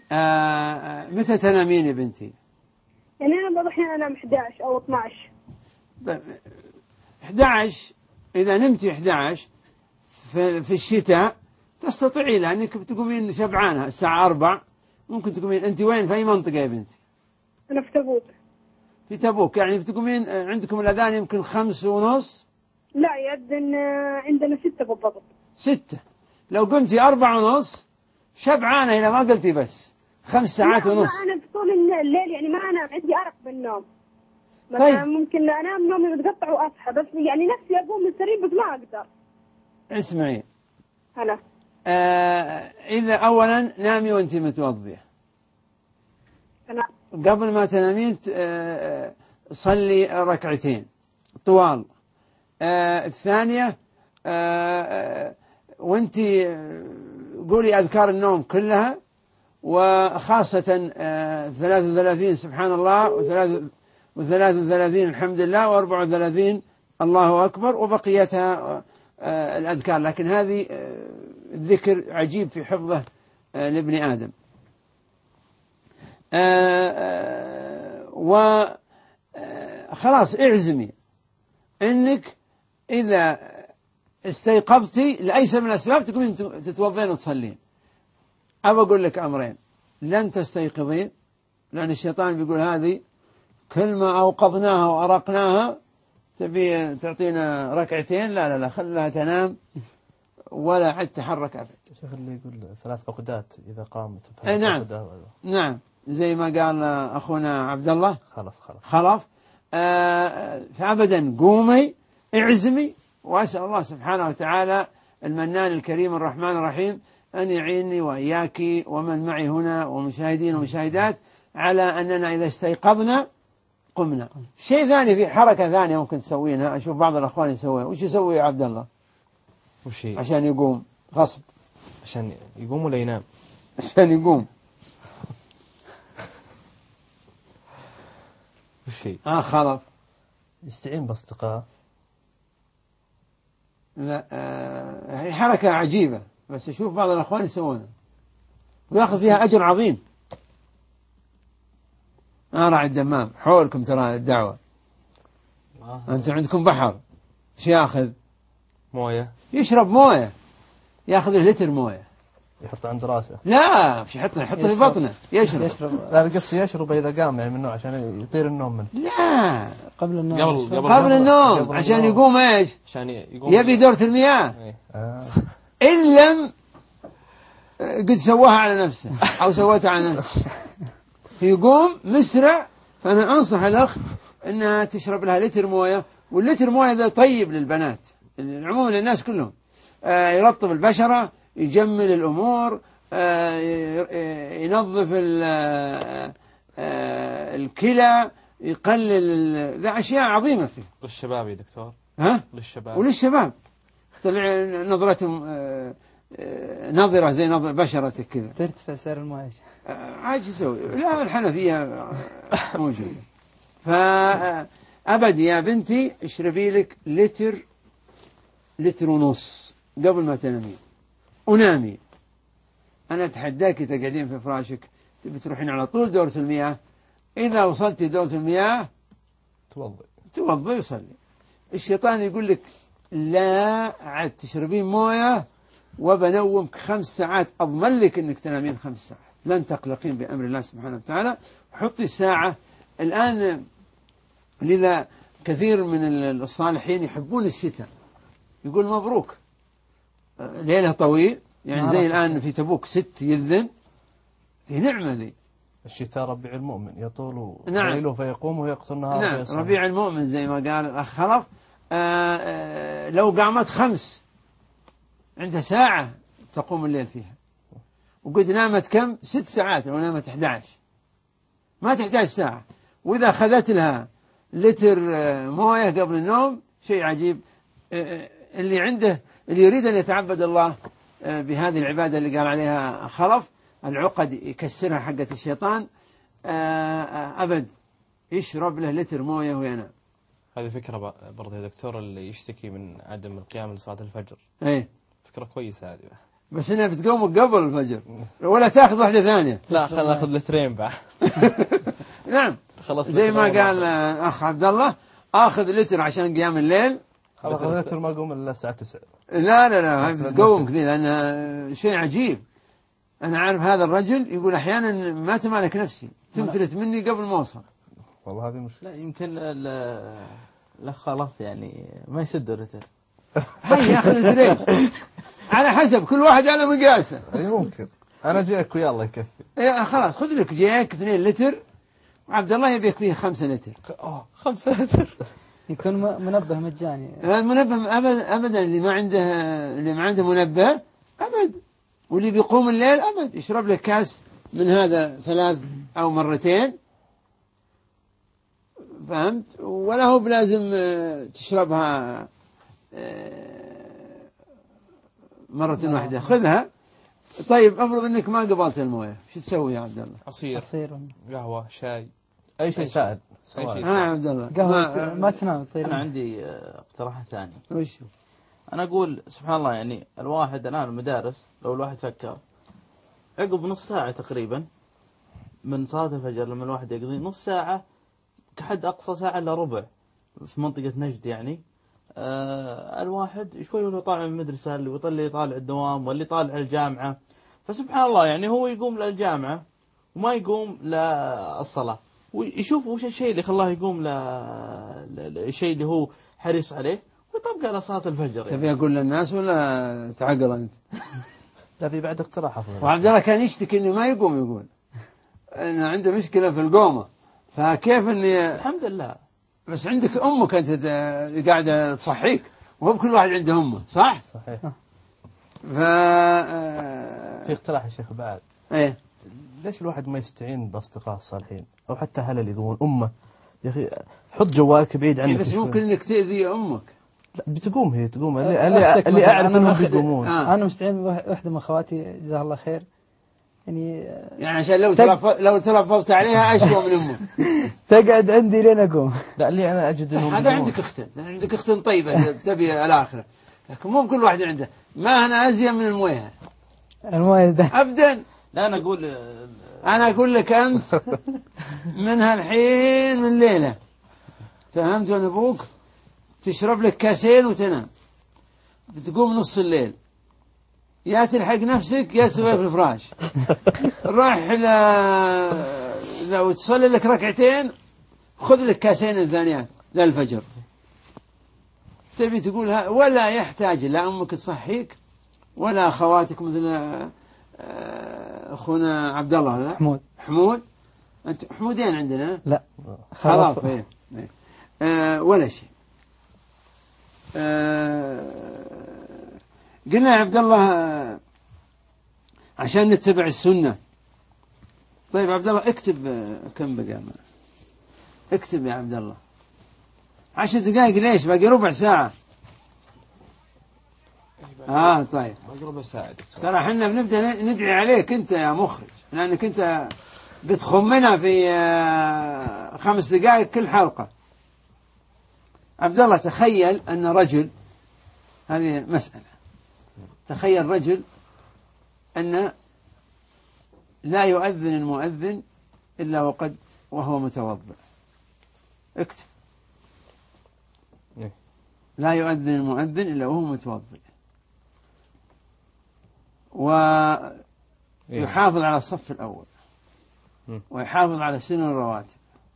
Speaker 1: آه متى تنامين يا بنتي؟
Speaker 5: يعني أنا بعض أحيان أنام إحدى عشر أو اثني عشر.
Speaker 1: طيب إحدى عشر إذا نمتي إحدى عشر في, في الشتاء تستطيعي، لأنك بتقومين شبعانة الساعة أربع، ممكن تقومين. أنت وين في أي منطقة يا بنتي؟
Speaker 7: أنا في تبوك.
Speaker 1: في تبوك، يعني بتقومين عندكم الأذان يمكن خمس ونص؟
Speaker 7: لا يأذن عندنا ستة بالضبط.
Speaker 1: ستة. لو قمتي أربع ونص شبعانة إذا ما قلتي بس خمس ساعات ونص.
Speaker 7: ما أنا طول الليل يعني ما أنام، عندي أرق بالنوم.
Speaker 1: طيب
Speaker 7: ممكن أنام نومي متقطع وأصحى، بس يعني نفسي أقوم من السرير بس ما أقدر.
Speaker 1: اسمعي.
Speaker 7: هلا.
Speaker 1: آه إذا أولا نامي وأنت متوضية.
Speaker 7: أنا.
Speaker 1: قبل ما تنامين آه صلي ركعتين طوال. آه الثانية آه وأنت قولي أذكار النوم كلها، وخاصة آه ثلاث وثلاثين سبحان الله، وثلاث وثلاث وثلاثين الحمد لله، وأربع وثلاثين الله أكبر، وبقيتها آه الأذكار. لكن هذه آه الذكر عجيب في حفظه آه لابن آدم. آه آه وخلاص اعزمي انك اذا استيقظتي لاي سبب من الاسباب تقومين تتوضين وتصلين. ابى اقول لك امرين: لن تستيقظين، لان الشيطان بيقول هذه كل ما اوقظناها وارقناها تبي تعطينا ركعتين، لا لا لا خلها تنام ولا عد تحرك ابد.
Speaker 4: شيخ اللي يقول ثلاث عقدات اذا قامت.
Speaker 1: اي نعم نعم، زي ما قال أخونا عبد الله
Speaker 4: خلف خلف,
Speaker 1: خلف. آه فأبدا قومي اعزمي، وأسأل الله سبحانه وتعالى المنان الكريم الرحمن الرحيم أن يعيني وإياك ومن معي هنا ومشاهدين ومشاهدات على أننا إذا استيقظنا قمنا. شيء ثاني، في حركة ثانية ممكن تسوينها، أشوف بعض الأخوان يسويها. وش يسوي يا عبد الله
Speaker 2: وشي
Speaker 1: عشان يقوم غصب؟
Speaker 2: عشان يقوم ولا ينام؟
Speaker 1: عشان يقوم.
Speaker 2: وشي
Speaker 1: آه خلف
Speaker 4: يستعين باصدقاء.
Speaker 1: لا آه هي حركة عجيبة، بس أشوف بعض الأخوان يسوونها ويأخذ فيها أجر عظيم. أنا راعي الدمام حولكم ترى الدعوة.
Speaker 2: آه.
Speaker 1: أنتم عندكم بحر، إيش يأخذ؟
Speaker 2: موية.
Speaker 1: يشرب موية، يأخذ لتر موية
Speaker 4: يحط عند راسه.
Speaker 1: لا مش يحطه يحطه في بطنه يشرب.
Speaker 4: يشرب لا القصد يشرب إذا قام يعني منه عشان يطير النوم منه.
Speaker 1: لا
Speaker 3: قبل النوم.
Speaker 2: قبل قبل,
Speaker 1: قبل النوم
Speaker 2: قبل
Speaker 1: عشان
Speaker 2: النوم.
Speaker 1: يقوم ايش؟
Speaker 2: عشان يقوم
Speaker 1: يبي دورة المياه.
Speaker 4: آه.
Speaker 1: إن لم قد سواها على نفسه أو سوتها على نفسه يقوم مسرع. فأنا أنصح الأخت أنها تشرب لها لتر موية، واللتر موية ذا طيب للبنات عموما للناس كلهم. آه يرطب البشرة، يجمل الأمور، آه ينظف آه الكلى، يقلل، ذا أشياء عظيمة فيه.
Speaker 2: للشباب يا دكتور.
Speaker 1: ها؟
Speaker 2: للشباب
Speaker 1: وللشباب طلع نظرتهم آه نظرة زي نظر بشرتك كذا،
Speaker 3: ترتفع سعر المعيشة.
Speaker 1: عاد شو يسوي؟ لا الحنفية موجودة. فأبد يا بنتي اشربي لك لتر لتر ونص قبل ما تنامين ونامي. أنا أتحداك تقعدين في فراشك تبي تروحين على طول دورة المياه، إذا وصلتي دورة المياه
Speaker 4: توضي
Speaker 1: توضي وصلي. الشيطان يقول لك لا عاد تشربين موية وبنومك خمس ساعات، أضمن لك أنك تنامين خمس ساعات، لن تقلقين بأمر الله سبحانه وتعالى. حطي الساعة الآن. لذا كثير من الصالحين يحبون الشتاء، يقول مبروك ليلة طويل، يعني زي الآن في تبوك ست يذن، في نعمة ذي.
Speaker 4: الشتاء ربيع المؤمن يطول
Speaker 1: نعم.
Speaker 4: ليله فيقوم ويقصر نهاره.
Speaker 1: نعم ربيع المؤمن زي ما قال الأخ خلف. آآ آآ لو قامت خمس عندها ساعة تقوم الليل فيها، وقد نامت كم؟ ست ساعات. لو نامت أحد عشر ما تحتاج ساعة. وإذا أخذت لها لتر موية قبل النوم شيء عجيب. اللي عنده اللي يريد أن يتعبد الله بهذه العبادة اللي قال عليها خلف، العقد يكسرها حقة الشيطان، أبد يشرب له لتر موية وينام.
Speaker 2: هذه فكرة برضه يا دكتور، اللي يشتكي من عدم القيام لصلاة الفجر.
Speaker 1: ايه
Speaker 2: فكرة كويسة هذه،
Speaker 1: بس انها بتقوم قبل الفجر ولا تاخذ واحدة ثانية.
Speaker 2: لا خلينا ناخذ لترين بعد.
Speaker 1: نعم زي ما قال أخ عبد الله، آخذ لتر عشان قيام الليل.
Speaker 2: خلاص لتر ما أقوم إلا الساعة تسعة.
Speaker 1: لا لا لا بتقوم كذي، لأن شيء عجيب. أنا عارف هذا الرجل يقول أحيانا ما تمالك نفسي تنفلت مني قبل ما أوصل.
Speaker 2: والله هذه مش.
Speaker 4: لا يمكن لا خلاص يعني ما يسد لتر.
Speaker 1: هاي ياخذ لترين على حسب كل واحد على مقاسه.
Speaker 2: أي ممكن. أنا جيك ويا الله يكفي.
Speaker 1: إيه خلاص خذ لك جيك اثنين لتر، وعبد الله يبيك فيه خمسة لتر.
Speaker 2: أوه خمسة لتر.
Speaker 3: يكون منبه مجاني.
Speaker 1: المنبه أبدا أبدا، اللي ما عنده اللي ما عنده منبه أبد، واللي بيقوم الليل أبد يشرب لك كاس من هذا ثلاث أو مرتين، فهمت؟ ولا هو بلازم تشربها مرة واحدة، خذها. طيب افرض انك ما قبلت المويه، شو تسوي يا عبد الله؟
Speaker 2: عصير،
Speaker 3: عصير،
Speaker 2: قهوة، شاي، اي شيء سائل.
Speaker 1: اي شيء. ها عبد الله
Speaker 3: قهوة ما, ما تنام. طيب
Speaker 4: انا عندي اقتراح ثاني.
Speaker 1: وش؟
Speaker 4: انا اقول سبحان الله، يعني الواحد الان المدارس لو الواحد فكر عقب نص ساعة تقريبا من صلاة الفجر، لما الواحد يقضي نص ساعة كحد اقصى ساعة الا ربع في منطقة نجد، يعني آه الواحد شوي وهو طالع من المدرسة، اللي يطلع يطالع الدوام واللي طالع الجامعة، فسبحان الله يعني هو يقوم للجامعة وما يقوم للصلاة، ويشوف وش الشيء اللي خلاه يقوم للشيء اللي هو حريص عليه ويطبق على صلاة الفجر.
Speaker 1: تبي يعني أقول للناس ولا تعقل أنت؟
Speaker 2: لا في بعد اقتراح أفضل.
Speaker 1: وعبد الله كان يشتكي إنه ما يقوم، يقول إنه عنده مشكلة في القومة، فكيف إني
Speaker 4: الحمد لله.
Speaker 1: بس عندك أمك أنت قاعدة تصحيك، وهو بكل واحد عنده أمه، صح؟
Speaker 2: صحيح.
Speaker 1: ف
Speaker 2: في اقتراح يا شيخ بعد.
Speaker 1: إيه.
Speaker 2: ليش الواحد ما يستعين بأصدقاء الصالحين أو حتى أهل اللي يقومون أمه؟ يا أخي حط جوالك بعيد عنك.
Speaker 1: بس ممكن إنك تأذي أمك.
Speaker 2: لا بتقوم هي تقوم، اللي, اللي, اللي أعرف إنهم بيقومون.
Speaker 3: آه. أنا مستعين بواحدة من أخواتي جزاها الله خير، يعني
Speaker 1: يعني عشان لو تلف... لو تلفظت عليها أشوى من أمك.
Speaker 3: تقعد عندي لين أقوم.
Speaker 2: لا اللي أنا أجد إنهم
Speaker 1: هذا عندك أختين، عندك أختين طيبة تبي الآخرة، لكن مو بكل واحد عنده. ما أنا أزين من المويه
Speaker 3: المويه ده
Speaker 1: أبدا.
Speaker 4: لا أنا أقول
Speaker 1: أنا أقول لك أنت من هالحين من ليلة، فهمت؟ وأنا أبوك تشرب لك كاسين وتنام، بتقوم نص الليل، يا تلحق نفسك يا تسوي في الفراش، راح ل... لو تصلي لك ركعتين خذ لك كاسين الثانيات للفجر. تبي تقول ها، ولا يحتاج لا أمك تصحيك ولا أخواتك مثل أخونا عبد الله. لا
Speaker 3: حمود
Speaker 1: حمود أنت حمودين عندنا.
Speaker 3: لا
Speaker 1: خلاص ايه ايه آه ولا شيء. آه قلنا يا عبد الله آه عشان نتبع السنة. طيب عبد الله اكتب آه كم بقى، اكتب يا عبد الله عشر دقائق. ليش باقي ربع ساعة؟ اه طيب
Speaker 2: باقي ربع ساعة.
Speaker 1: ترى احنا بنبدأ ندعي عليك انت يا مخرج، لانك انت بتخمنا في آه خمس دقائق كل حلقة. عبد الله تخيل أن رجل، هذه مسألة، تخيل رجل أن لا يؤذن المؤذن إلا وقد وهو متوضئ. اكتب لا يؤذن المؤذن إلا وهو متوضئ، ويحافظ على الصف الأول، ويحافظ على سنن الرواتب،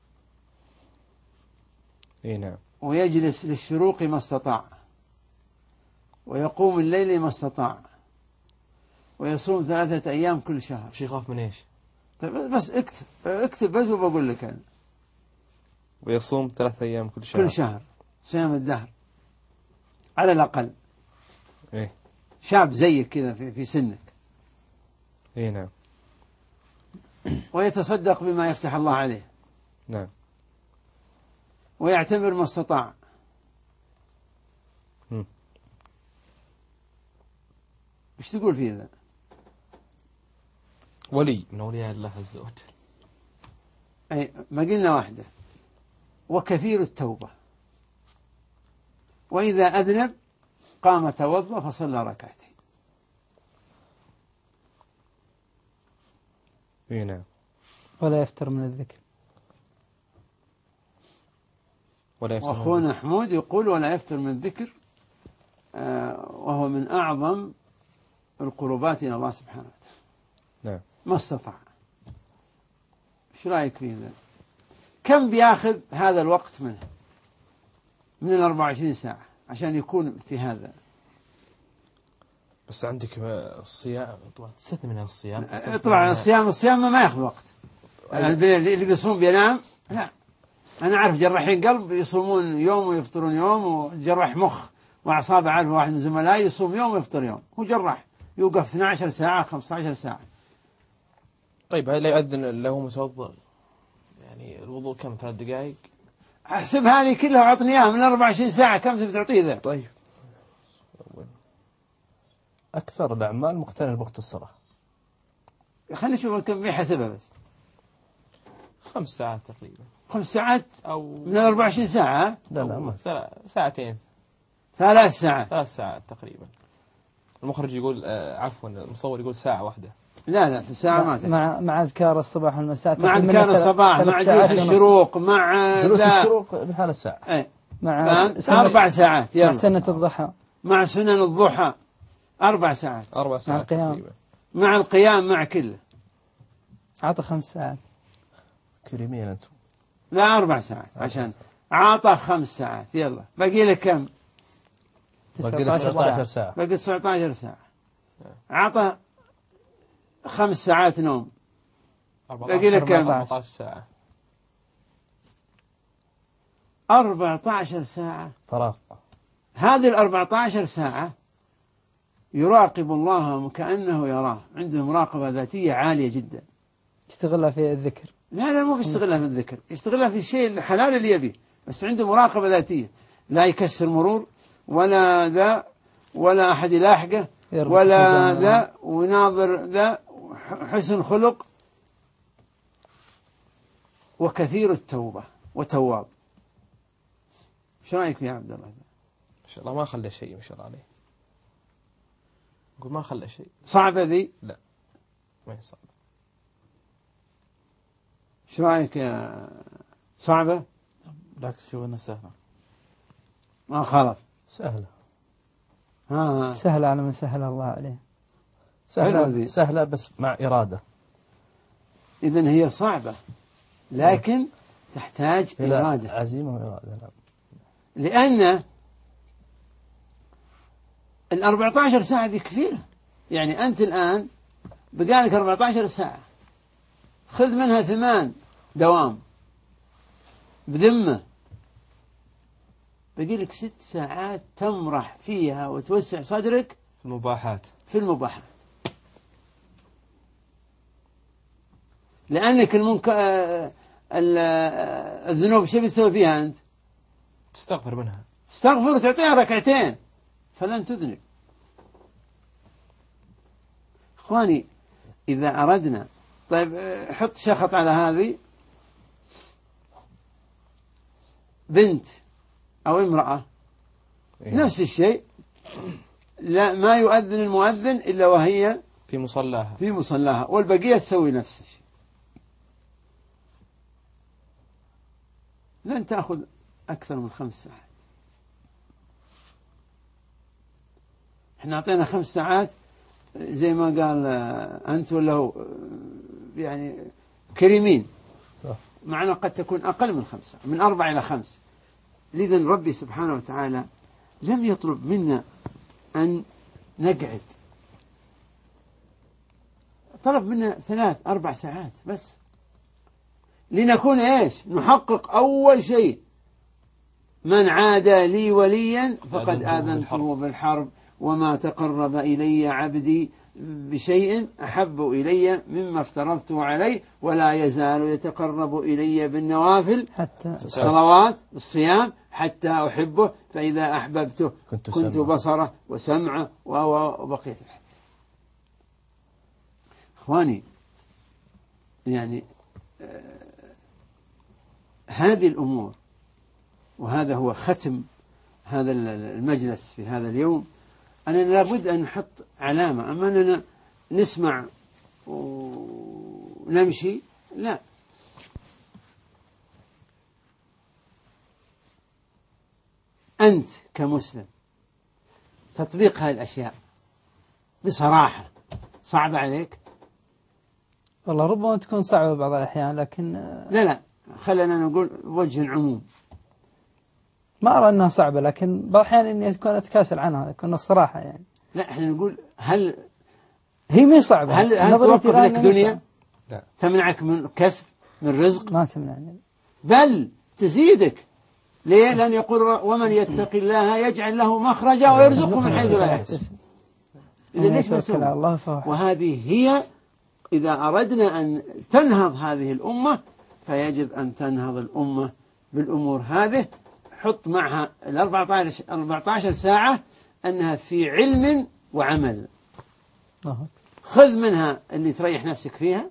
Speaker 2: اي نعم،
Speaker 1: ويجلس للشروق ما استطاع، ويقوم الليل ما استطاع، ويصوم ثلاثة أيام كل شهر.
Speaker 2: شي يخاف من إيش؟
Speaker 1: طيب بس اكتب اكتب بس وبقول لك أنا.
Speaker 2: ويصوم ثلاثة أيام كل شهر.
Speaker 1: كل شهر صيام الدهر على الأقل.
Speaker 2: إيه.
Speaker 1: شاب زيك كذا في في سنك.
Speaker 2: إيه نعم.
Speaker 1: ويتصدق بما يفتح الله عليه.
Speaker 2: نعم.
Speaker 1: ويعتبر ما استطاع.
Speaker 2: م.
Speaker 1: وش تقول فيه ذا؟
Speaker 2: ولي من أولياء الله عز وجل.
Speaker 1: أي ما قلنا واحدة. وكثير التوبة، وإذا أذنب قام توضأ فصلى ركعتين.
Speaker 2: إيه نعم.
Speaker 3: ولا يفتر من الذكر.
Speaker 2: ولا يفتر
Speaker 1: وأخونا حمود يقول ولا يفتر من الذكر، آه وهو من أعظم القربات إلى الله سبحانه وتعالى.
Speaker 2: نعم.
Speaker 1: ما استطاع. ايش رايك في ذا؟ كم بياخذ هذا الوقت منه من الأربع وعشرين ساعة عشان يكون في هذا؟
Speaker 2: بس عندك الصيام، تستثني من الصيام،
Speaker 1: اطلع الصيام، الصيام ما ياخذ وقت. اللي بيصوم بينام، لا. أنا أعرف جراحين قلب يصومون يوم ويفطرون يوم، وجراح مخ وأعصاب أعرف واحد من زملائي يصوم يوم ويفطر يوم، هو جراح يوقف اثنتي عشرة ساعة خمسة عشر ساعة.
Speaker 2: طيب هل لا يؤذن له متوضأ؟ يعني الوضوء كم، ثلاث دقائق؟
Speaker 1: أحسبها لي كلها وعطني إياها من أربع وعشرين ساعة، كم بتعطيه ذا؟
Speaker 2: طيب
Speaker 4: أكثر الأعمال مقترنة بوقت الصلاة.
Speaker 1: خلينا نشوف كم يحسبها بس.
Speaker 2: خمس ساعات تقريبا.
Speaker 1: خمس ساعات
Speaker 2: أو
Speaker 1: من أربع وعشرين ساعة؟
Speaker 4: لا لا ما
Speaker 2: ساعتين.
Speaker 1: ثلاث ساعات.
Speaker 2: ثلاث ساعات تقريبا. المخرج يقول آه عفوا المصور يقول ساعة واحدة.
Speaker 1: لا لا في ساعة ما تكفي.
Speaker 3: مع مع أذكار الصباح والمساء.
Speaker 1: مع أذكار الصباح، مع جلوس الشروق، مع
Speaker 4: جلوس الشروق بحال ساعة.
Speaker 1: ايه.
Speaker 3: مع
Speaker 1: أربع ساعات.
Speaker 3: مع سنة الضحى.
Speaker 1: مع سنن الضحى أربع ساعات.
Speaker 2: أربع ساعات تقريبا.
Speaker 1: مع القيام مع كله.
Speaker 3: عطى خمس ساعات.
Speaker 4: كريمين أنتم.
Speaker 1: لا أربع ساعات عشان عطى خمس ساعات. يلا باقي لك كم؟
Speaker 4: باقي لك تسعة عشر ساعة.
Speaker 1: باقي تسعة عشر ساعة. عطى خمس ساعات نوم. باقي لك كم؟
Speaker 2: أربعة عشر ساعة.
Speaker 1: أربعة عشر ساعة
Speaker 4: فراغ.
Speaker 1: هذه الأربعة عشر ساعة يراقب الله كأنه يراه، عنده مراقبة ذاتية عالية جدا.
Speaker 3: يستغلها في الذكر.
Speaker 1: لا لا مو بيستغلها في الذكر، يستغلها في الشيء الحلال اللي يبيه، بس عنده مراقبة ذاتية، لا يكسر مرور ولا ذا ولا أحد يلاحقه ولا ذا، وناظر ذا، حسن خلق، وكثير التوبة وتواب. ايش رايك يا عبد الله؟
Speaker 2: ما شاء الله ما خلى شيء ما شاء الله عليه. يقول ما خلى شيء.
Speaker 1: صعبة ذي؟
Speaker 2: لا ما هي صعبة.
Speaker 1: ايش رايك يا صعبة؟
Speaker 4: بالعكس شوف انها سهلة.
Speaker 1: ما خالف.
Speaker 4: سهلة.
Speaker 1: ها
Speaker 3: سهلة على ما سهل الله عليه.
Speaker 4: سهلة سهلة بس مع إرادة.
Speaker 1: إذن هي صعبة لكن تحتاج إرادة.
Speaker 4: عزيمة وإرادة. نعم.
Speaker 1: لأن الأربعة عشر ساعة ذي كثيرة، يعني أنت الآن بقالك أربعة عشر ساعة، خذ منها ثمان دوام بذمة، بقي لك ست ساعات تمرح فيها وتوسع صدرك
Speaker 2: في المباحات.
Speaker 1: في المباحات، لأنك المنك... الذنوب شو بتسوي فيها أنت؟
Speaker 2: تستغفر منها.
Speaker 1: تستغفر وتعطيها ركعتين فلن تذنب. إخواني إذا أردنا، طيب حط شخط على هذه، بنت أو امرأة نفس الشيء، لا ما يؤذن المؤذن إلا وهي
Speaker 2: في مصلاها
Speaker 1: في مصلاها، والبقية تسوي نفس الشيء. لن تأخذ أكثر من خمس ساعات. احنا أعطينا خمس ساعات زي ما قال أنت ولا هو، يعني كريمين،
Speaker 4: صح.
Speaker 1: معنا قد تكون أقل من خمسة، من أربع إلى خمس. لذا ربي سبحانه وتعالى لم يطلب منا أن نقعد، طلب منا ثلاث أربع ساعات بس، لنكون إيش؟ نحقق أول شيء من عادى لي وليا فقد آذنته بالحرب، وما تقرب إلي عبدي بشيء أحب إلي مما افترضته عليه، ولا يزال يتقرب إلي بالنوافل
Speaker 3: حتى
Speaker 1: الصلوات الصيام حتى أحبه، فإذا أحببته
Speaker 4: كنت,
Speaker 1: كنت بصره وسمعه وبقية الحديث. إخواني يعني آه هذه الأمور، وهذا هو ختم هذا المجلس في هذا اليوم، أننا لابد أن نحط علامة. أما أننا نسمع ونمشي لا. أنت كمسلم تطبيق هذه الأشياء بصراحة صعبة عليك؟
Speaker 3: والله ربما تكون صعبة بعض الأحيان، لكن
Speaker 1: لا لا خلينا نقول بوجه عموم.
Speaker 3: ما أرى أنها صعبة، لكن بعض الأحيان إني أكون أتكاسل عنها، يكون الصراحة يعني.
Speaker 1: لا احنا نقول هل
Speaker 3: هي مي صعبة.
Speaker 1: هل, هل توقف لك دنيا؟
Speaker 2: لا.
Speaker 1: تمنعك من كسب من رزق؟
Speaker 3: ما تمنعني،
Speaker 1: بل تزيدك. ليه؟ لأن يقول ومن يتق الله يجعل له مخرجا ويرزقه من حيث لا يحتسب. إذا ليش نسوي؟ وهذه هي إذا أردنا أن تنهض هذه الأمة فيجب أن تنهض الأمة بالأمور هذه. حط معها الأربعة عشر ساعة أنها في علم وعمل. خذ منها اللي تريح نفسك فيها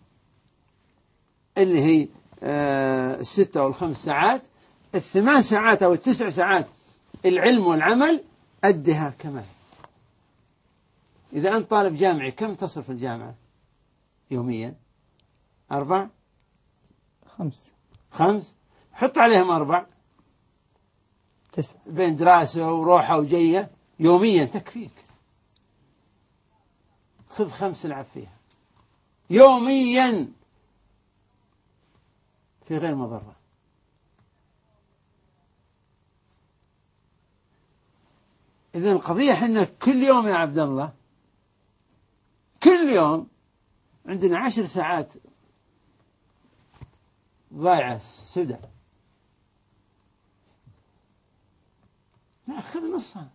Speaker 1: اللي هي الستة أو الخمس ساعات. الثمان ساعات أو التسع ساعات العلم والعمل أدها كمان. إذا أنت طالب جامعي كم تصرف الجامعة يوميا؟ أربع
Speaker 3: خمس
Speaker 1: خمس حط عليهم أربع
Speaker 3: تسع
Speaker 1: بين دراسة وروحة وجية يوميا تكفيك. خذ خمس العب فيها يوميا في غير مضرة. إذن القضية حنا كل يوم يا عبد الله كل يوم عندنا عشر ساعات ضايعة سدى. نأخذ نصها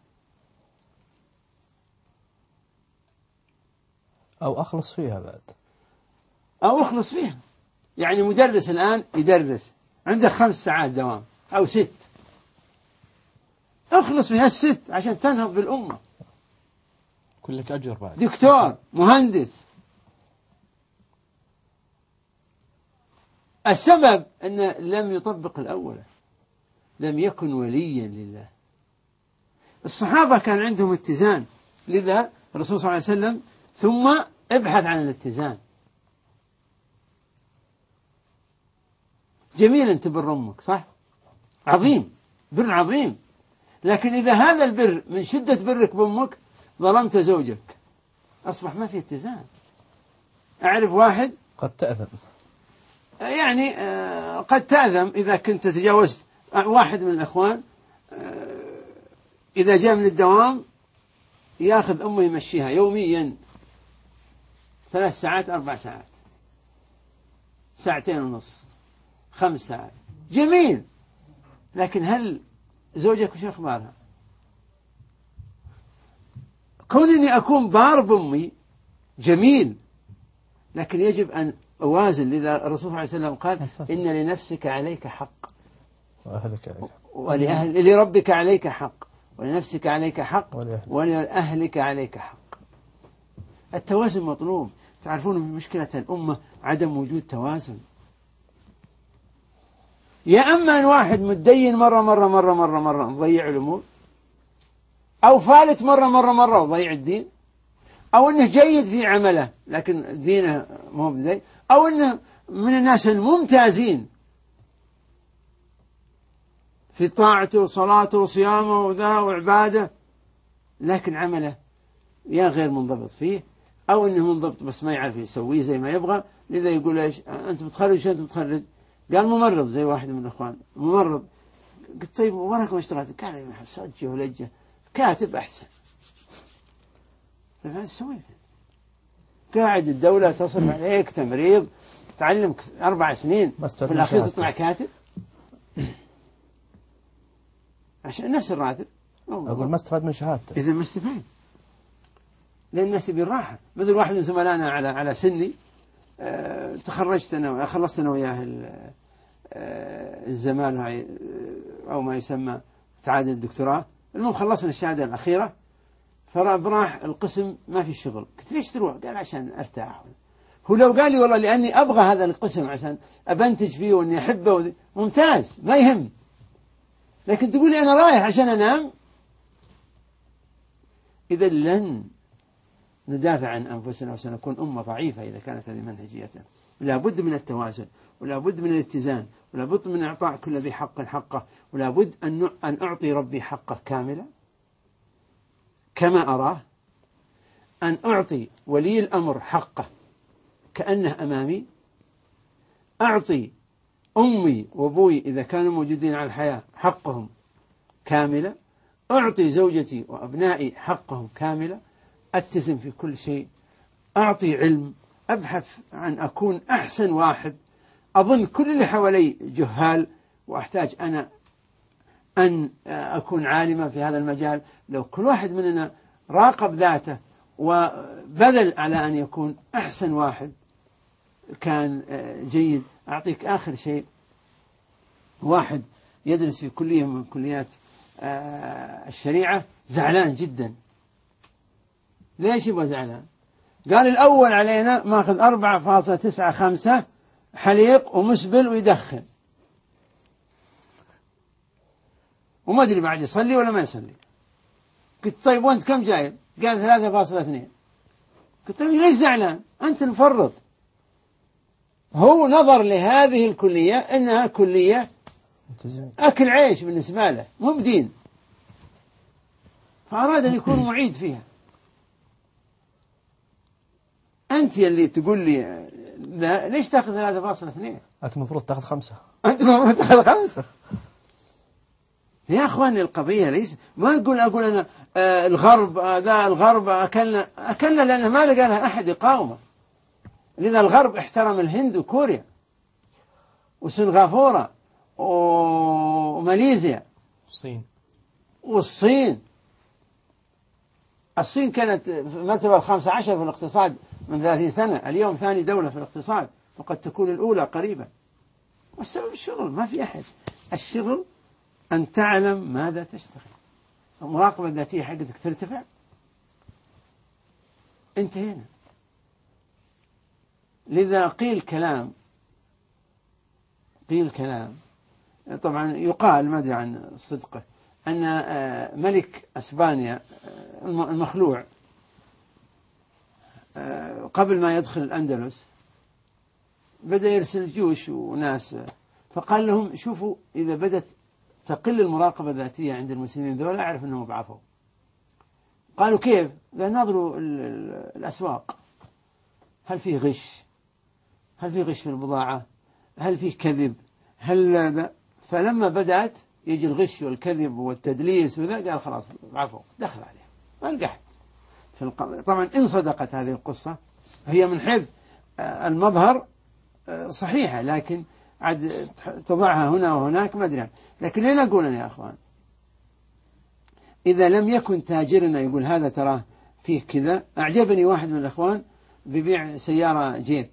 Speaker 2: أو أخلص فيها بعد،
Speaker 1: أو أخلص فيها. يعني مدرس الآن يدرس عنده خمس ساعات دوام أو ست، أخلص فيها الست عشان تنهض بالأمة.
Speaker 2: كلك أجر بعد.
Speaker 1: دكتور مهندس. السبب أنه لم يطبق الأول، لم يكن وليا لله. الصحابة كان عندهم اتزان، لذا الرسول صلى الله عليه وسلم ثم ابحث عن الاتزان. جميل أن تبر أمك صح؟ عظيم، بر عظيم. لكن إذا هذا البر من شدة برك بأمك ظلمت زوجك أصبح ما في اتزان. أعرف واحد
Speaker 2: قد تأثم،
Speaker 1: يعني قد تأثم إذا كنت تجاوزت. واحد من الأخوان إذا جاء من الدوام يأخذ أمه يمشيها يوميا ثلاث ساعات أربع ساعات ساعتين ونص خمس ساعات. جميل، لكن هل زوجك وش أخبارها؟ كونني أكون بار بأمي جميل، لكن يجب أن أوازن. لذا الرسول صلى الله عليه وسلم قال إن لنفسك عليك حق
Speaker 2: وأهلك عليك
Speaker 1: ولأهل لربك عليك حق ولنفسك عليك حق ولأهلك عليك حق. التوازن مطلوب. تعرفون من مشكلة الأمة عدم وجود توازن. يا أما أن واحد متدين مرة مرة مرة مرة مرة مضيع الأمور، أو فالت مرة مرة مرة وضيع الدين، أو أنه جيد في عمله لكن دينه مو بزي، أو أنه من الناس الممتازين في طاعته وصلاته وصيامه وذا وعباده لكن عمله يا غير منضبط فيه، أو أنه منضبط بس ما يعرف يسويه زي ما يبغى. لذا يقول إيش أنت بتخرج شو أنت بتخرج؟ قال ممرض زي واحد من الأخوان ممرض. قلت طيب وراك ما اشتغلت؟ قال لي صجة ولجة كاتب أحسن. طيب هذا سويت قاعد الدولة تصرف عليك تمريض تعلمك أربع سنين في الأخير تطلع كاتب عشان نفس الراتب.
Speaker 2: أقول ما استفاد من شهادته.
Speaker 1: إذا ما استفاد، لأن الناس بالراحة. مثل واحد من زملائنا على على سني أه تخرجت أنا خلصت أنا وياه الزمان هاي أو ما يسمى تعادل الدكتوراه. المهم خلصنا الشهادة الأخيرة فراح القسم ما في شغل. قلت ليش تروح؟ قال عشان أرتاح. هو لو قال لي والله لأني أبغى هذا القسم عشان أبنتج فيه وأني أحبه ممتاز ما يهم، لكن تقول لي أنا رايح عشان أنام، إذا لن ندافع عن أنفسنا وسنكون أمة ضعيفة إذا كانت هذه منهجيتنا. لا بد من التوازن. ولا بد من الاتزان، ولا بد من إعطاء كل ذي حق حقه، ولا بد أن أن أعطي ربي حقه كاملا كما أراه، أن أعطي ولي الأمر حقه كأنه أمامي، أعطي أمي وأبوي إذا كانوا موجودين على الحياة حقهم كاملا، أعطي زوجتي وأبنائي حقهم كاملا، أتزن في كل شيء، أعطي علم، أبحث عن أكون أحسن واحد. أظن كل اللي حوالي جهال وأحتاج أنا أن أكون عالما في هذا المجال. لو كل واحد مننا راقب ذاته وبذل على أن يكون أحسن واحد كان جيد. أعطيك آخر شيء، واحد يدرس في كلية من كليات الشريعة زعلان جدا. ليش يبغى زعلان؟ قال الأول علينا ماخذ أربعة فاصلة تسعة خمسة حليق ومسبل ويدخن، وما أدري بعد يصلي ولا ما يصلي. قلت طيب وأنت كم جايب؟ قال ثلاثة فاصلة اثنين. قلت طيب ليش زعلان؟ أنت المفرط. هو نظر لهذه الكلية إنها كلية أكل عيش بالنسبة له، مو بدين، فأراد أن يكون معيد فيها. أنت اللي تقول لي لا، ليش تأخذ ثلاثة فاصلة اثنين؟
Speaker 2: أنت المفروض تأخذ خمسة.
Speaker 1: أنت المفروض تأخذ خمسة. يا أخواني القضية ليس ما أقول أقول أنا آه الغرب آه ذا الغرب أكلنا أكلنا لأنه ما لقى لها أحد يقاومه. لذا الغرب احترم الهند وكوريا وسنغافورة وماليزيا
Speaker 2: الصين
Speaker 1: والصين. الصين كانت في المرتبة الخامسة عشر في الاقتصاد من ثلاثين سنة، اليوم ثاني دولة في الاقتصاد وقد تكون الأولى قريبا. والسبب الشغل، ما في أحد. الشغل أن تعلم ماذا تشتغل، المراقبة الذاتية حقتك ترتفع، انتهينا. لذا قيل كلام قيل كلام طبعا يقال ما أدري عن صدقه، أن ملك أسبانيا المخلوع قبل ما يدخل الأندلس بدأ يرسل جيوش وناس، فقال لهم شوفوا إذا بدت تقل المراقبة الذاتية عند المسلمين ذولا أعرف أنهم ضعفوا. قالوا كيف؟ قال نظروا الأسواق، هل فيه غش؟ هل فيه غش في البضاعة؟ هل فيه كذب؟ هل هذا؟ فلما بدأت يجي الغش والكذب والتدليس وذا قال خلاص ضعفوا، دخل عليه ما لقى أحد في القضية. طبعا إن صدقت هذه القصة هي من حيث المظهر صحيحة، لكن عاد تضعها هنا وهناك ما أدري. لكن لين أقول يا أخوان، إذا لم يكن تاجرنا يقول هذا تراه فيه كذا. أعجبني واحد من الأخوان ببيع سيارة جيب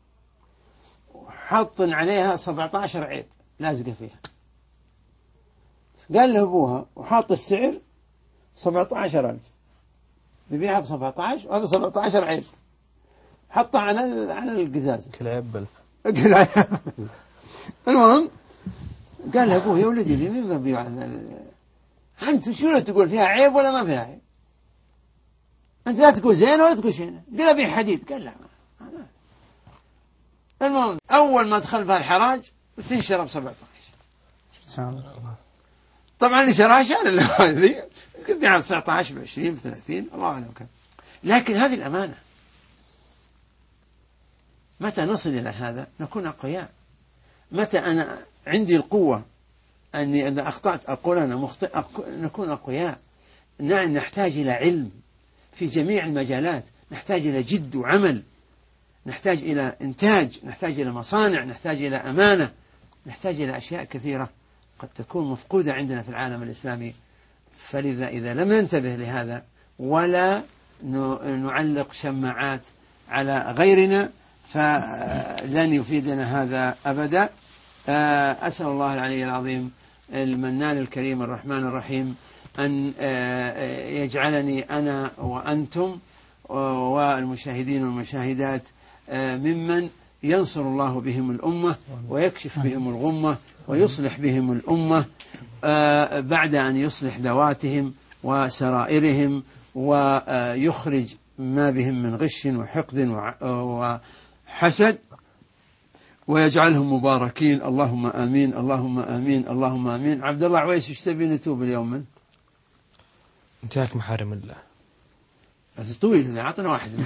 Speaker 1: حط عليها سبعة عشر عيب لازقة فيها، قال له أبوها وحاط السعر سبعة عشر ألف، ببيعها ب سبعة عشر وهذا سبعة عشر عيب، حطها على على القزاز
Speaker 2: كل عيب بألف.
Speaker 1: المهم قال له أبوه يا ولدي لي مين ببيع أنت شو تقول فيها عيب ولا ما فيها عيب؟ أنت لا تقول زينة ولا تقول شينة. قال أبيع حديد. قال لا ما. المهم أول ما دخل فيها الحراج وتنشر بسبعة عشر. طبعا اللي شراها شان اللي هذه قد يعني تسعة عشر بعشرين بثلاثين الله أعلم كم. لكن هذه الأمانة. متى نصل إلى هذا نكون أقوياء. متى أنا عندي القوة أني إذا أخطأت أقول أنا مخطئ نكون أقوياء. نحتاج إلى علم في جميع المجالات، نحتاج إلى جد وعمل، نحتاج إلى إنتاج، نحتاج إلى مصانع، نحتاج إلى أمانة، نحتاج إلى أشياء كثيرة قد تكون مفقودة عندنا في العالم الإسلامي. فلذا إذا لم ننتبه لهذا ولا نعلق شماعات على غيرنا فلن يفيدنا هذا أبدا. أسأل الله العلي العظيم المنان الكريم الرحمن الرحيم أن يجعلني أنا وأنتم والمشاهدين والمشاهدات ممن ينصر الله بهم الأمة ويكشف بهم الغمة ويصلح بهم الأمة بعد أن يصلح ذواتهم وسرائرهم ويخرج ما بهم من غش وحقد وحسد. ويجعلهم مباركين. اللهم آمين اللهم آمين اللهم آمين. عبد الله عويس، ايش تبي نتوب اليوم من؟
Speaker 2: انتهاك محارم الله.
Speaker 1: هذا طويل، أعطنا واحد منه.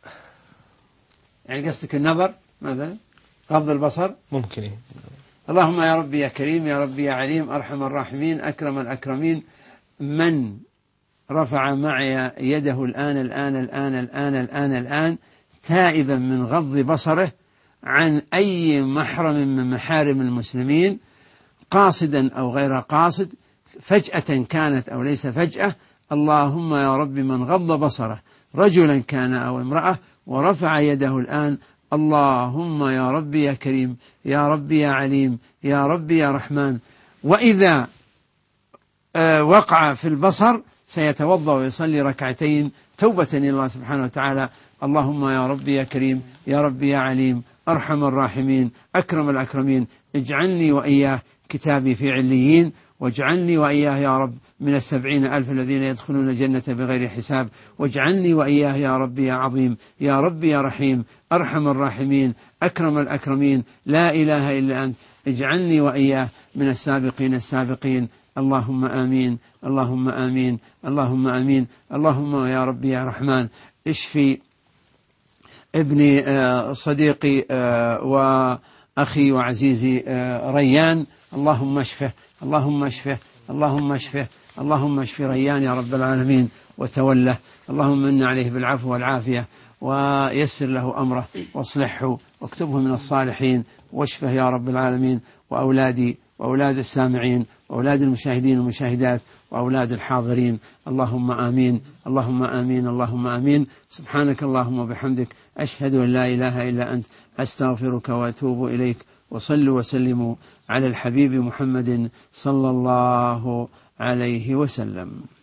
Speaker 1: يعني قصدك النظر مثلا، غض البصر
Speaker 2: ممكن إيه؟
Speaker 1: اللهم يا ربي يا كريم يا ربي يا عليم أرحم الراحمين أكرم الأكرمين، من رفع معي يده الآن الآن الآن الآن الآن الآن تائبا من غض بصره عن أي محرم من محارم المسلمين، قاصدا أو غير قاصد، فجأة كانت أو ليس فجأة، اللهم يا رب من غض بصره رجلا كان أو امرأة ورفع يده الآن، اللهم يا ربي يا كريم يا ربي يا عليم يا ربي يا رحمن، وإذا وقع في البصر سيتوضأ ويصلي ركعتين توبة إلى الله سبحانه وتعالى. اللهم يا ربي يا كريم يا ربي يا عليم أرحم الراحمين أكرم الأكرمين، اجعلني وإياه كتابي في عليين، واجعلني وإياه يا رب من السبعين ألف الذين يدخلون الجنة بغير حساب، واجعلني وإياه يا ربي يا عظيم يا ربي يا رحيم أرحم الراحمين أكرم الأكرمين، لا إله إلا أنت، اجعلني وإياه من السابقين السابقين. اللهم آمين اللهم آمين اللهم آمين. اللهم يا ربي يا رحمن اشفي ابني صديقي وأخي وعزيزي ريان، اللهم اشفه اللهم اشفه اللهم اشفه اللهم اشف ريان يا رب العالمين وتوله. اللهم من عليه بالعفو والعافية ويسر له أمره واصلحه واكتبه من الصالحين واشفه يا رب العالمين، وأولادي وأولاد السامعين وأولاد المشاهدين والمشاهدات وأولاد الحاضرين. اللهم آمين اللهم آمين اللهم آمين. سبحانك اللهم وبحمدك أشهد أن لا إله إلا أنت أستغفرك وأتوب إليك. وصلوا وسلموا على الحبيب محمد صلى الله عليه وسلم.